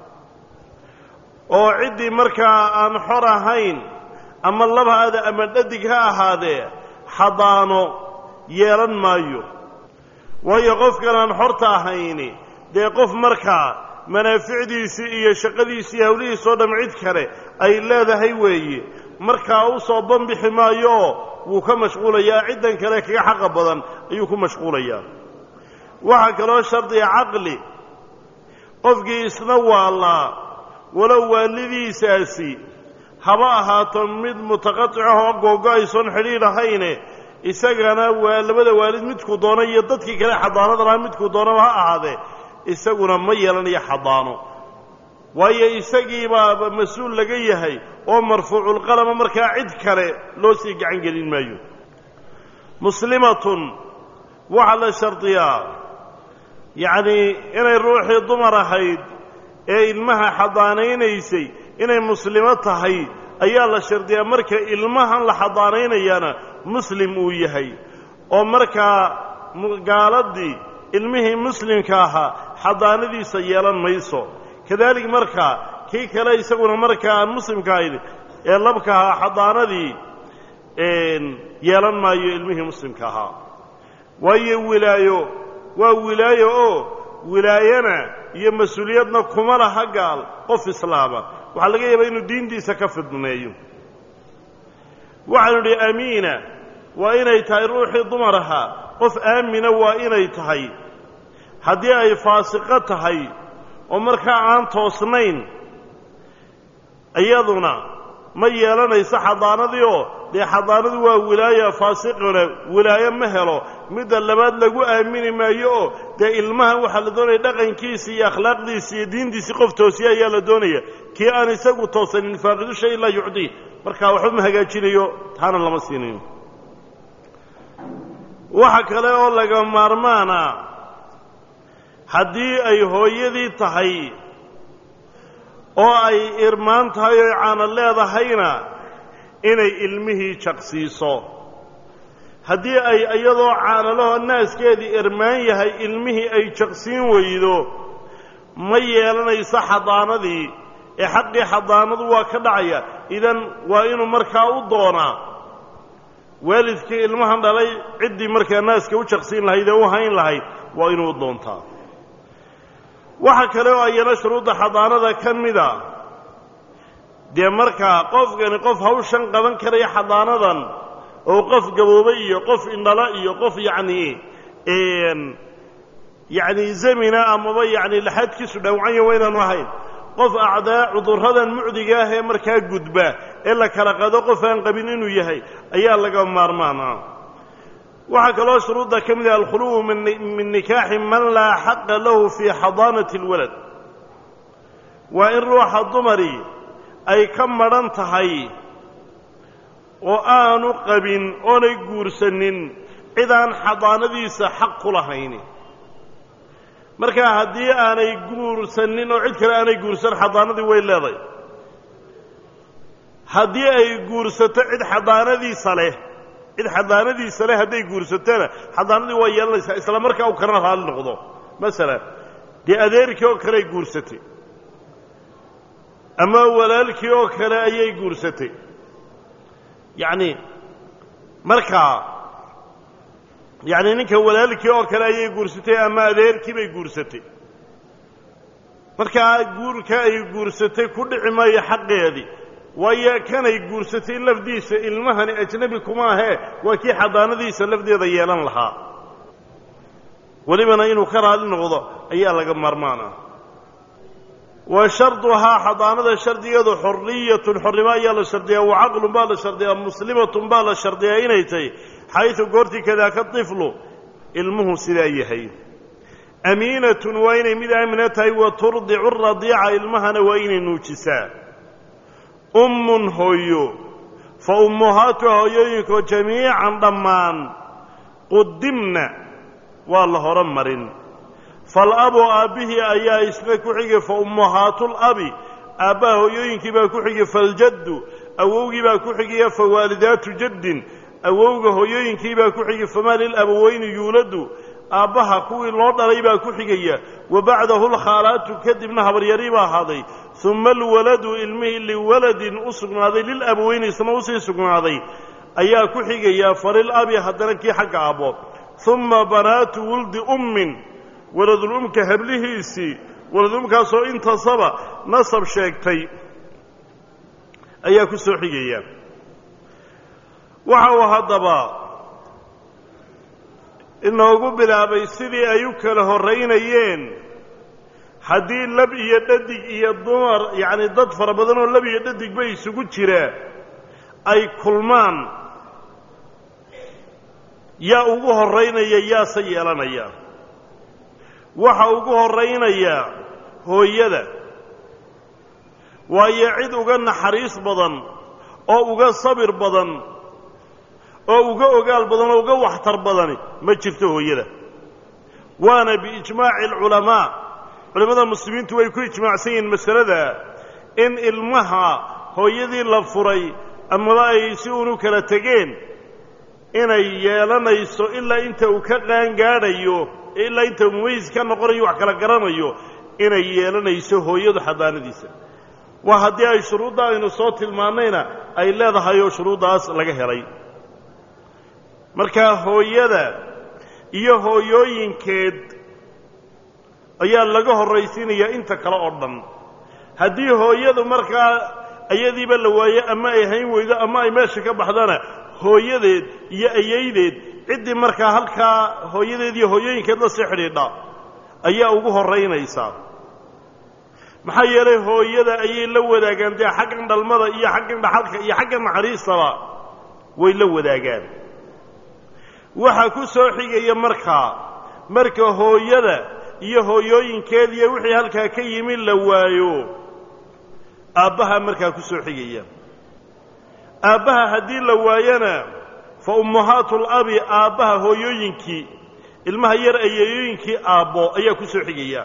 oo ciddii markaa aan xor ahayn ama labhaada ama dhadig ha ahaadee xadaano yeelan maayo waayo qofkan aan xorta ahayni dee qof markaa manaaficdiisii iyo shaqadiisii hawlihiisoo dham cid kale ay leedahay weeye markaa u soo banbixi maayooo wuu ka mashquulayaa ciddan kale kaga xaqa badan ayuu ku mashquulayaa waxaa kaloo shardiya caqli qofkii isna waallaa walow waalidiisaasi haba ahaato mid mutaqaticahoo googo-aysoon xidhiidh ahayne isagana waa labada waalid midkuu doono iyo dadkii kale xadaanada lahaa midkuu doonaba ha ahaadee isaguna ma yeelanayo xadaano waayo isagiibaaba mas-uul laga yahay oo marfuuculqalama markaa cid kale loo sii gacan gelin maayo muslimatun waxaa la shardiyaa yacnii inay ruuxii dumar ahayd ee ilmaha xadaanaynaysay inay muslimo tahay ayaa la shardiyaa marka ilmahan la xadaanaynayaana muslim uu yahay oo markaa gaaladii ilmihii muslimka ahaa xadaanadiisa yeelan mayso kadalik markaa kii kale isaguna markaa aan muslimka ahayn ee labka ahaa xadaanadii yeelan maayo ilmihii muslimka ahaa waayo wilaayo waa wilaayo oo wilaayana iyo mas-uuliyadna kuma laha gaal qof islaama waxaa laga yaabaa inuu diintiisa ka fidneeyo waxaanu idhi amiina waa inay tahay ruuxii dumar ahaa qof aamina waa inay tahay haddii ay faasiqo tahay oo markaa aan toosnayn iyaduna ma yeelanayso xadaanadii oo dee xadaanadu waa wilaaya faasiquna wilaayo ma helo midda labaad lagu aamini maayo oo dee ilmahan waxaa la doonaya dhaqankiisii iyo akhlaaqdiisii iyo diintiisii qof toosiya ayaa la doonaya kii aan isagu toosanin faaqidu shay laa yucdii markaa waxba ma hagaajinayo taana lama siinayo waxa kale oo laga maarmaana haddii ay hooyadii tahay oo ay irmaan tahay oo caana leedahayna inay ilmihii jaqsiiso haddii ay iyadoo caanalahoo naaskeedii irmaan yahay ilmihii ay jaqsiin weydo ma yeelanayso xadaanadii ee xaqii xadaanadu waa ka dhacaya idan waa inuu markaa u doonaa waalidkii ilmahan dhalay ciddii markaa naaska u jaqsiin lahayd ee u hayn lahayd waa inuu u doontaa waxa kale oo ayana shuruudda xadaanada ka mida dee markaa qofkani qof hawshan qaban karaya xadaanadan oo qof gaboobay iyo qof indhala iyo qof yacni zamina amaba yacni laxadkiisu dhawcanya waa inaanu ahayn qof acdaa cudurradan mucdiga ah ee markaa gudba ee la kala qado qof aan qabin inuu yahay ayaa laga maarmaana waxaa kaloo shuruudda ka mid ah alkhuluwu min nikaaxi man laa xaqa lahu fii xadaanati اlwalad waa in ruuxa dumari ay ka madhan tahay oo aanu qabin oonay guursanin cid aan xadaanadiisa xaq ku lahayn markaa haddii aanay guursanin oo cid kale aanay guursan xadaanadii way leedahay haddii ay guursato cid xadaanadiisa leh hadday guursatona xadaanadii waa yeelanaysaa isla markaa uu kana raali noqdo masalan dee adeerkii oo kale ay guursatay ama walaalkii oo kale ayay guursatay yacni markaa yacni ninka walaalkii oo kale ayay guursatay ama adeerkii bay guursatay markaa guurka ay guursatay ku dhici maayo xaqeedii waayo kanay guursatay lafdiisa ilmahani ajnabi kuma ahee waa kii xadaanadiisa lafdeeda yeelan lahaa welibana inuu ka raali noqdo ayaa laga maarmaana wa sharduhaa xadaanada shardigeedu xorriyatun xornimo ayaa la shardiyaa wa caqlun baa la shardiyaa muslimatun baa la shardiyaa inay tahay xaysu goortii kadaaka tiflu ilmuhu sidaa yahay amiinatun waa inay mid aamina tahay wa turdicu radiica ilmahana waa inay nuujisaa ummun hooyo fa ummuhaatuha hooyooyinkoo jamiican dhammaan qudimna waa la horo marin فالأب أبيه أيا إسنكحي فأمهات الأب أباه ينكي باكحي فالجد أووغي باكحي فوالدات جد أووغه ينكي باكحي فما للأبوين يولد أباها كوي اللورد ريبا كحي وبعده الخالات كدبنا هبريريبا هذي ثم الولد علمه لولد أسقن هذي للأبوين سنوسي سقن هذي أيا كحي فللأب حدنكي حق أبو ثم بنات ولد ولد الأم كهبله سي ولد الأم كاسو انتصب نصب شيكتي أيا كسوحية وحاو هدبا إنه قبل أبي سيدي أيوك له الرينيين حدي لب يددك الضمر يعني ضد فربضانه لب يددك بي سقود شراء أي كلمان يا أوه الرينيين يا سيالانيا waxa ugu horeynaya hooyada waa cid uga naxariis badan oo uga sabir badan oo uga ogaal badan oo uga waxtar badan ma jirto hooyada waana bi ijmaa'i culimada muslimiintu way ku ijmaacsan yihiin mas'alada in ilmaha hooyadii la furay ama ay si uu kala tageen inay yeelanayso ilaa inta uu ka qaan gaadhayo ilaa inta mumayis ka noqonayo wax kala garanayo inay yeelanayso hooyadu xadaanadiisa waa haddii ay shuruudda aynu soo tilmaanayna ay leedahay oo shuruuddaas laga helay marka hooyada iyo hooyooyinkeed ayaa laga horraysiinayaa inta kale oo dhan haddii hooyadu markaa ayadiiba la waayo ama ay hayn weydo ama ay meesha ka baxdana hooyadeed iyo ayaydeed ciddii markaa halkaa hooyadeed iyo hooyooyinkeed la sii xidhiidha ayaa ugu horraynaysaa maxaa yeelay hooyada ayay la wadaagaan dee xaggan dhalmada iyo xaggan dhaxalka iyo xaggan naxariistaba way la wadaagaan waxaa ku soo xigaya marka hooyada iyo hooyooyinkeed iyo wixii halkaa ka yimi la waayo aabbaha markaa ku soo xigaya aabbaha haddii la waayana fa ummahaatu alabi aabbaha hooyooyinkii ilmaha yar ayeeyooyinkii aabbo ayaa ku soo xigaya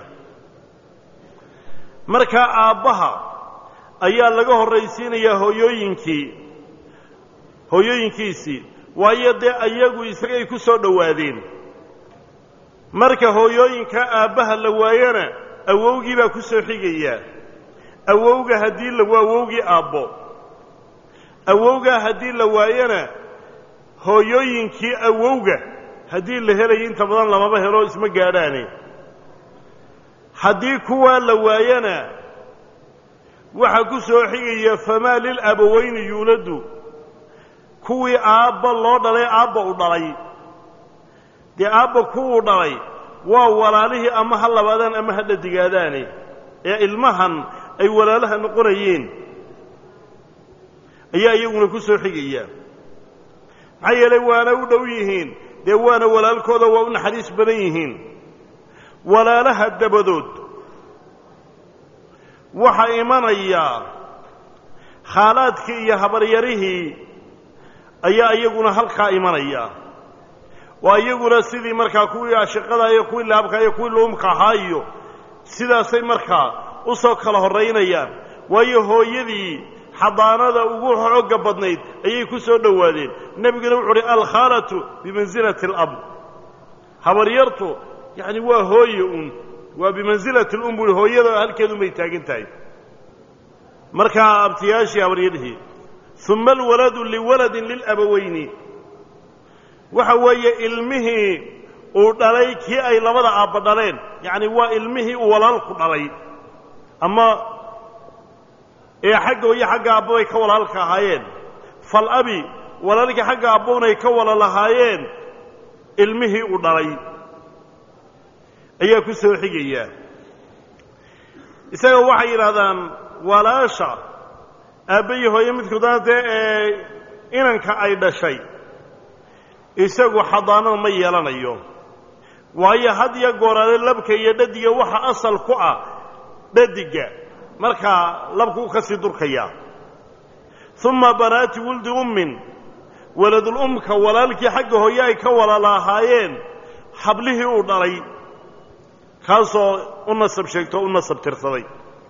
markaa aabbaha ayaa laga horraysiinayaa hooyooyinkiisii waayo dee ayagu isagay ku soo dhowaadeen marka hooyooyinka aabbaha la waayana awowgii baa ku soo xigaya awowga haddii la waa awowgii aabbo awowgaa haddii la waayana hooyooyinkii awowga haddii la helayo inta badan lamaba helo isma gaadhaane haddii kuwaa la waayana waxaa ku soo xigaya famaa lilabawayni yuuladu kuwii aabba loo dhalay aabba u dhalay dee aabba kuwuu dhalay waa walaalihii ama ha labaadaan ama ha dhadigaadaane ee ilmahan ay walaalaha noqonayeen ayaa iyaguna ku soo xigaya maxaa yeelay waana u dhow yihiin dee waana walaalkooda waa u naxariis badan yihiin walaalaha dabadood waxaa imanaya khaalaadkii iyo habaryarihii ayaa iyaguna halkaa imanaya waa iyaguna sidii markaa kuwii ashiqada iyo kuwii laabka iyo kuwii luumka ahaa iyo sidaasay markaa u soo kala horraynayaan waayo hooyadii xadaanada ugu xoogga badnayd ayay ku soo dhowaadeen nebiguna wuxu uhi alkhaalatu bimansilati alab habaryartu yacni waa hooye waa bimansilati alum buuhi hooyada halkeedu may taagan tahay markaa abtiyaashii habaryarihii uma alwaladu liwaladin lilabawayni waxa weeye ilmihii uu dhalay kii ay labada aabba dhaleen yacni waa ilmihii uu walaalku dhalay ama ee xagga iyo xagga aabbo ay ka walaalka ahaayeen falabi walaalkii xagga aabbownay ka wala lahaayeen ilmihii uu dhalay ayaa ku soo xigaya isaga waxay yidhaahdaan walaasha aabba iyo hooye midkoodana dee ee inanka ay dhashay isagu xadaanada ma yeelanayo waayo had iyo gooraale labka iyo dhadiga waxa asal ku ah dhadiga markaa labku u ka sii durkaya uma banaati wuldi ummin waladulumka walaalkii xagga hooye ay ka wala lahaayeen hablihii uu dhalay kaasoo u nasab sheegto u nasab tirsaday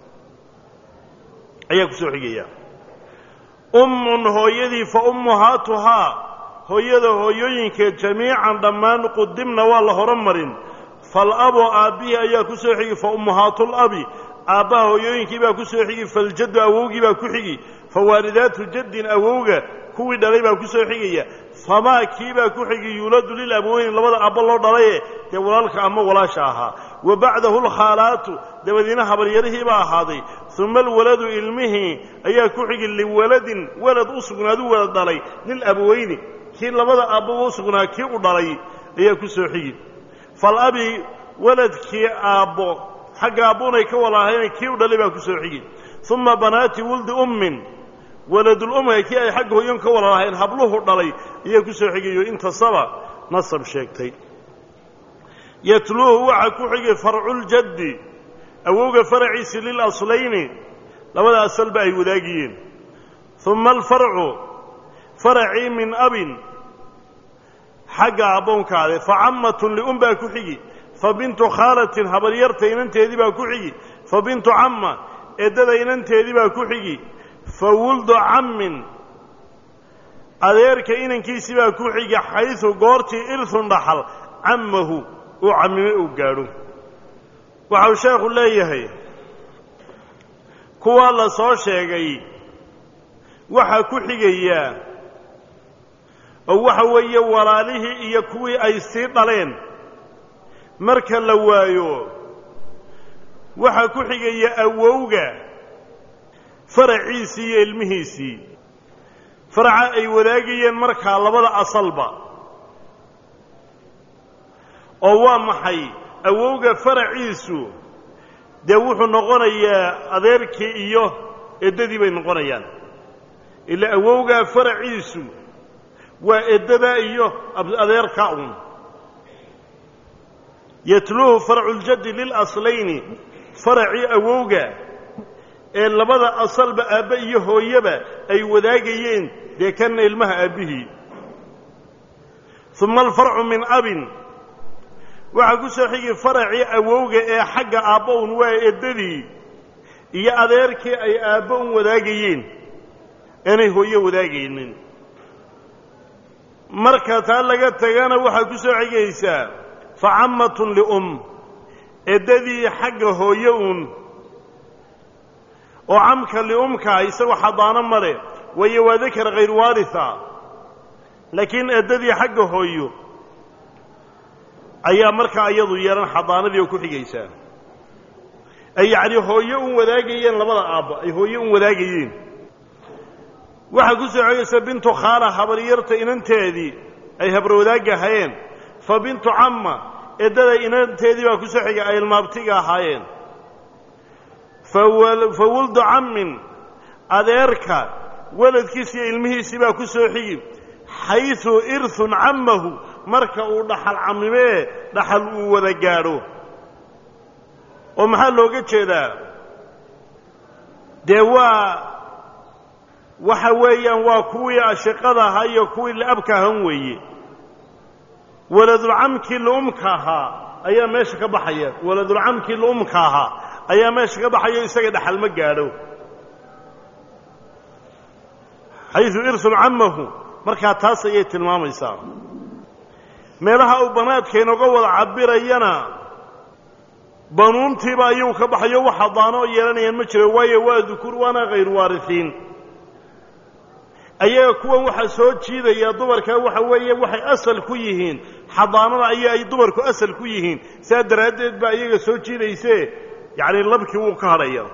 ayaa ku soo xigaya ummun hooyadii fa ummuhaatuhaa hooyada hooyooyinkeed jamiican dhammaan qudimna waa la horumarin falabu aabbihii ayaa ku soo xigi fa ummuhaatulabi aabbaha hooyooyinkii baa ku soo xigi faljaddu awowgii baa ku xigi fa waalidaatu jaddin awowga kuwii dhalay baa ku soo xigaya famaa kii baa ku xigi yuuladu lilabaweyni labada aabba loo dhalaye dee walaalka ama walaasha ahaa wa bacdahu alkhaalaatu dabadiina habaryarihii baa ahaaday uma alwaladu ilmihii ayaa ku xigi liwaladin walad u sugnaadu walad dhalay lilabaweyni kii labada aabbaba u sugnaa kii u dhalay ayaa ku soo xigi falabi waladkii aabbo xagga aabbuunay ka walaahayna kii u dhalay baa ku soo xigi uma banaati wuldi ummin waladulumha kii ay xagga hooyan ka walaalahayn habluhu dhalay ayaa ku soo xigayo intasaba nasab sheegtay yatluuhu waxaa ku xigay farculjaddi awowga faraciisi lilaslayni labada asalba ay wadaagiyeen uma alfarcu faracii min abin xagga aabboonkaade fa cammatun lium baa ku xigi fa bintu khaalatin habaryarta inanteedii baa ku xigi fa bintu camma eeddada inanteedii baa ku xigi fa wuldu cammin adeerka inankiisii baa ku xigi xaysu goortii irhun dhaxal cammahu uu cammime uu gaadho waxau sheekhu leeyahay kuwaa la soo sheegay waxaa ku xigayaa oo waxa weeye walaalihii iyo kuwii ay sii dhaleen marka la waayo waxaa ku xigaya awowga faraciisii iyo ilmihiisii faraca ay wadaagayeen markaa labada asalba oo waa maxay awowga faraciisu dee wuxuu noqonayaa adeerkii iyo eddadii bay noqonayaan ilaa awowgaa faraciisu waa eddada iyo adeerka un yatluuhu farculjaddi lilaslayni faracii awowga ee labada asalba aabbe iyo hooyaba ay wadaagayeen dee kanna ilmaha aabbihii uma alfarcu min abin waxaa ku soo xigi faracii awowga ee xagga aabbo un waa eddadii iyo adeerkii ay aabbo un wadaagayeen aanay hooye wadaagaynin marka taa laga tagana waxaa ku soo xigaysaa fa cammatun lium eddadii xagga hooye un oo camka liumkaa isagoo xadaano male waayo waa dakar hayr waaritha laakiin eddadii xagga hooyo ayaa markaa iyadu yeelan xadaanadii oo ku xigaysaa ay yacni hooye un wadaagayeen labada aabba ay hooye un wadaagayeen waxaa ku soo xigaysa bintu khaala habaryarta inanteedii ay habarwadaagahayeen fa bintu camma eddada inanteedii baa ku soo xigay ay ilmaabtiga ahaayeen fa wuldu cammin adeerka waladkiisi iyo ilmihiisii baa ku soo xigi xaysu irhun cammahu marka uu dhaxal cammimee dhaxal uu wada gaadho oo maxaa looga jeedaa dee waxa weeyaan waa kuwii ashiqada ahaa iyo kuwii li'abka ahan weeye waladulcamkii li'umka ahaa ayaa meesha ka baxaya waladulcamkii li'umka ahaa ayaa meesha ka baxayo isaga dhaxal ma gaadho xaysu irhun cammahu markaa taas ayay tilmaamaysaa meelaha uu banaadka inooga wada cabirayana banuuntiiba ayuu ka baxayo wax xadaano oo yeelanayaan ma jiro waayo waa dukuur waana hayru waarisiin ayaga kuwan waxaa soo jiidaya dumarkaa waxa weeye waxay asal ku yihiin xadaanada ay dumarku asal ku yihiin saa daraaddeed baa iyaga soo jiidaysee yacni labkii wuu ka hadhaya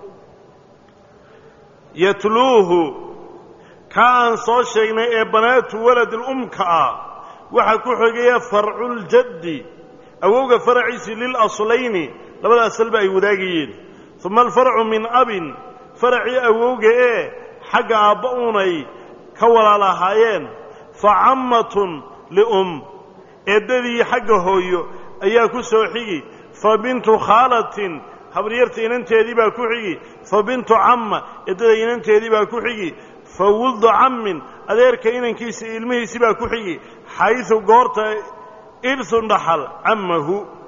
yatluuhu ka aan soo sheegnay ee banaatu waladilumka ah waxaa ku xigaya farculjaddi awowga faraciisi lilaslayni labada asalba ay wadaagayeen uma alfarcu min abin faracii awowga ee xagga aabba unay ka walaalahaayeen fa cammatun lium eeddadii xagga hooyo ayaa ku soo xigi fa bintu khaalatin habaryarta inanteedii baa ku xigi fa bintu camma eeddada inanteedii baa ku xigi fa wuldu cammin adeerka inankiisa ilmihiisii baa ku xigi xaysu goorta irhun dhaxal cammahu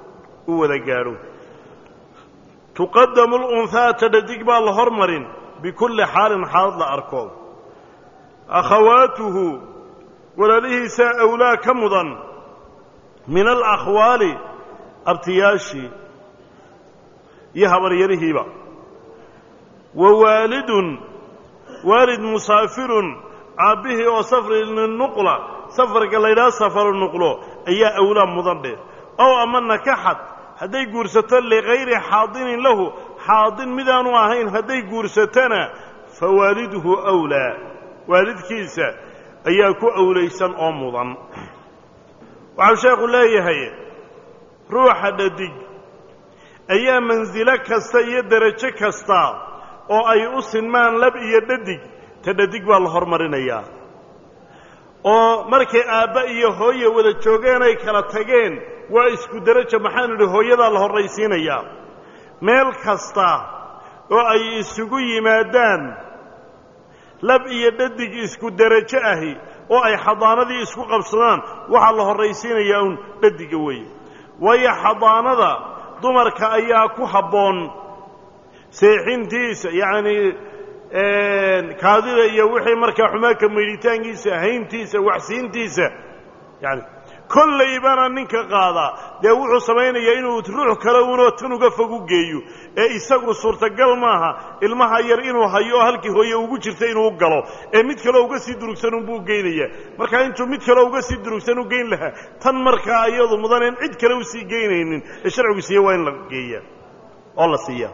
wada gaadho tuqadamu alunhaa tadhadig baa la hormarin bikulli xaalin xaalad la arko akhawaatuhu walaalihiisaa awlaa ka mudan min alakhwaali abtiyaashii iyo habaryarihiiba wa waalidun waalid musaafirun aabbihii oo safri linuqla safarka la yidhaha safaru nuqlo ayaa awlaa mudan dheh ow ama nakaxad hadday guursato ligayri xaadinin lahu xaadin midaanu ahayn hadday guursatona fa waaliduhu awlaa waalidkiisa ayaa ku awlaysan oo mudan waxau sheekhu leeyahay ruuxa dhadig ayaa mansilo kasta iyo derajo kasta oo ay u sinmaan lab iyo dhadig ta dhadig baa la hormarinayaa oo markay aabba iyo hooye wada joogeen ay kala tageen waa isku derajo maxaan idhi hooyadaa la horraysiinayaa meel kasta oo ay isugu yimaadaan lab iyo dhadig isku derajo ahi oo ay xadaanadii isku qabsadaan waxaa la horraysiinayaa uun dhadiga weeye waayo xadaanada dumarka ayaa ku habboon seexintiisa yacnii kaadida iyo wixii markaa xumaanka maydhitaankiisa hayntiisa waxsiintiisa yani kollaybana ninka qaadaa dee wuxuu samaynayaa inuu ruux kale unoo tan uga fog u geeyo ee isagu suurtagal maaha ilmaha yar inuu hayo oo halkii hooye ugu jirta inuu galo ee mid kaleo uga sii durugsan unbuu geynayaa markaa intuu mid kaleo uga sii durugsan u geyn lahaa tan markaa iyadu mudaneen cid kale usii geynaynin ee sharcigu siiya waa in la geeyaa oo la siiyaa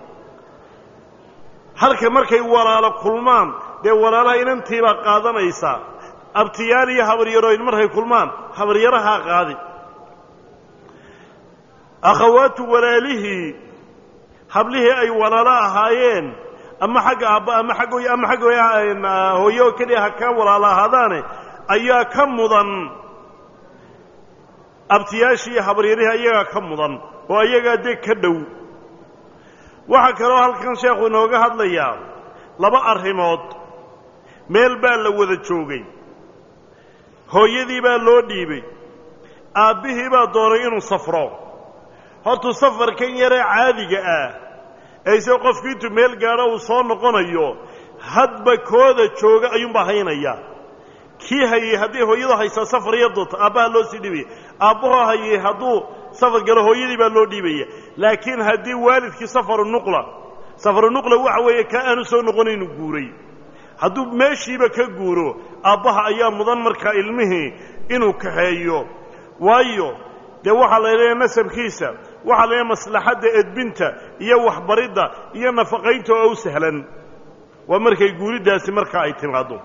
halka markay walaalo kulmaan dee walaalaha inantiibaa qaadanaysaa abtiyaal iyo habaryarooyin markay kulmaan habaryarahaa qaadi akhawaatu walaalihii hablihii ay walaalo ahaayeen ama xagga aabba ama xaggoy ama xagga hooye oo keliya ha ka walaalo ahaadaane ayaa ka mudan abtiyaashii iyo habaryarihii ayagaa ka mudan oo ayagaa dee ka dhow waxaa kaloo halkan sheekhu inooga hadlayaa laba arrimood meel baa la wada joogay hooyadii baa loo dhiibay aabbihii baa doonay inuu safro hortuu safarkan yaree caadiga ah ayse qofku intuu meel gaadho uu soo noqonayo hadba kooda jooga ayuunbaa haynayaa kii hayey haddii hooyadu haysaa safar iyo doonto aabbaha loo sii dhiibaya aabbahoo hayey hadduu safar galo hooyadii baa loo dhiibaya laakiin haddii waalidkii safaru nuqla waxa weeye kaa aanu soo noqonaynu guuray hadduu meeshiiba ka guuro aabbaha ayaa mudan markaa ilmihii inuu kaxeeyo waayo dee waxaa la leeyahay nasabkiisa waxaa la leeyahay maslaxadda edbinta iyo waxbaridda iyo nafaqaynta oo u sahlan waa markay guuriddaasi markaa ay timaaddo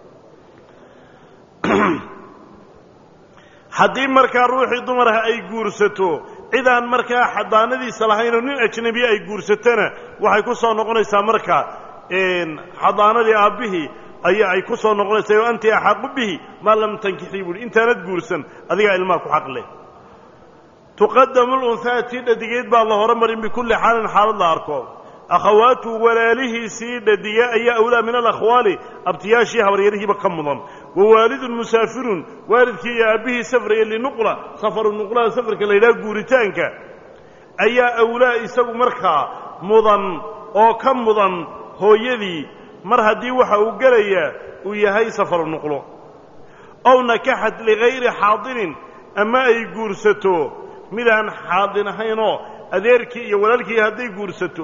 haddii markaa ruuxii dumaraha ay guursato cidaan markaa xadaanadiisa lahaynoo nin ajnabiya ay guursatona waxay ku soo noqonaysaa markaa xadaanadii aabbihii ayaa ay ku soo noqonaysaa o anti axaqu bihi maa lam tankixii buuhi intaanad guursan adigaa ilmaha ku xaq leh tuqadamu lunhaa tii dhadigeed baa la hormarin bikulli xaalin xaalad la arko akhawaatu walaalihiisii dhadiga ayaa awlaa min alakhwaali abtiyaashii habaryarihiiba ka mudan wa waalidun musaafirun waalidkii iyo aabbihii safraya linuqla safaru nuqlaha safarka la yidhaha guuritaanka ayaa awlaa isagu markaa mudan oo ka mudan hooyadii mar haddii waxa uu gelayaa uu yahay safaru nuqlo ow nakaxad ligayri xaadinin ama ay guursato midaan xaadin ahaynoo adeerkii iyo walaalkii hadday guursato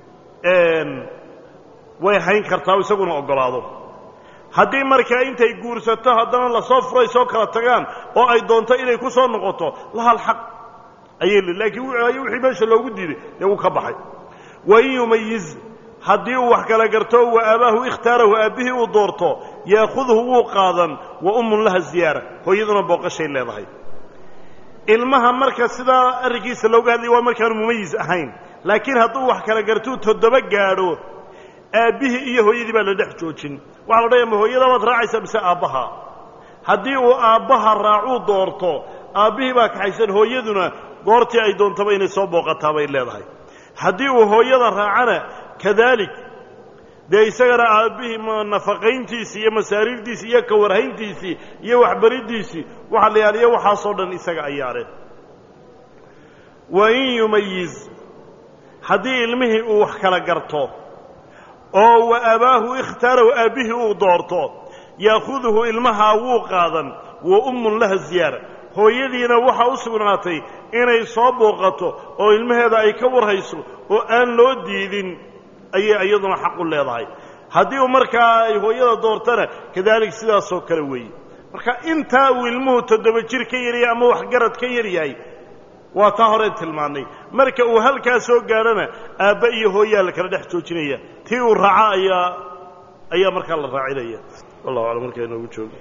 way hayn kartaa isaguna oggolaado haddii markaa intay guursato haddana lasoo furay soo kala tagaan oo ay doonto inay ku soo noqoto lahal xaq ayay laakiin wixii meesha loogu diiday dee wuu ka baxay wain yumayiz haddii uu wax kala garto wa aabaahu ikhtaarahu aabbihii uu doorto yaakhuduhu wuu qaadan wa ummun laha ziyaara hooyaduna booqashay leedahay ilmaha marka sidaa arrinkiisa looga hadlaya waa markaanu mumayis ahayn laakiin hadduu wax kala gartuu 7 gaadho aabbihii iyo hooyadii baa la dhex joojin waxaa la odhaya ma hooyada baad raacaysaa mise aabbaha haddii uu aabbaha raacuu doorto aabbihii baa kaxaysan hooyaduna goortii ay doontaba inay soo booqataa bay leedahay haddii uu hooyada raacana kadaalik dee isagana aabbihii nafaqayntiisii iyo masaariifdiisii iyo kawarhayntiisii iyo waxbariddiisii waxa la yaaliyo waxaasoo dhan isaga ayaareen wain yumayiz haddii ilmihii uu wax kala garto oo wa abaahu ikhtaarahu aabbihii uu doorto ya'khuduhu ilmahaa wuu qaadan wa ummun laha ziyaara hooyadiina waxaa u sugnaatay inay soo booqato oo ilmaheeda ay ka warhayso oo aan loo diidin ayay iyaduna xaq u leedahay haddii uu markaa ay hooyada doortana kadalik sidaasoo kale weeye marka intaa uu ilmuhu 7 jir ka yaryahay ama waxgarad ka yaryahay waa taa horeen tilmaannay marka uu halkaa soo gaadhana aabba iyo hooyaa la kala dhex joojinaya tii uu raaca ayaa markaa la raacinaya wallahu aclam markaa inoogu joogo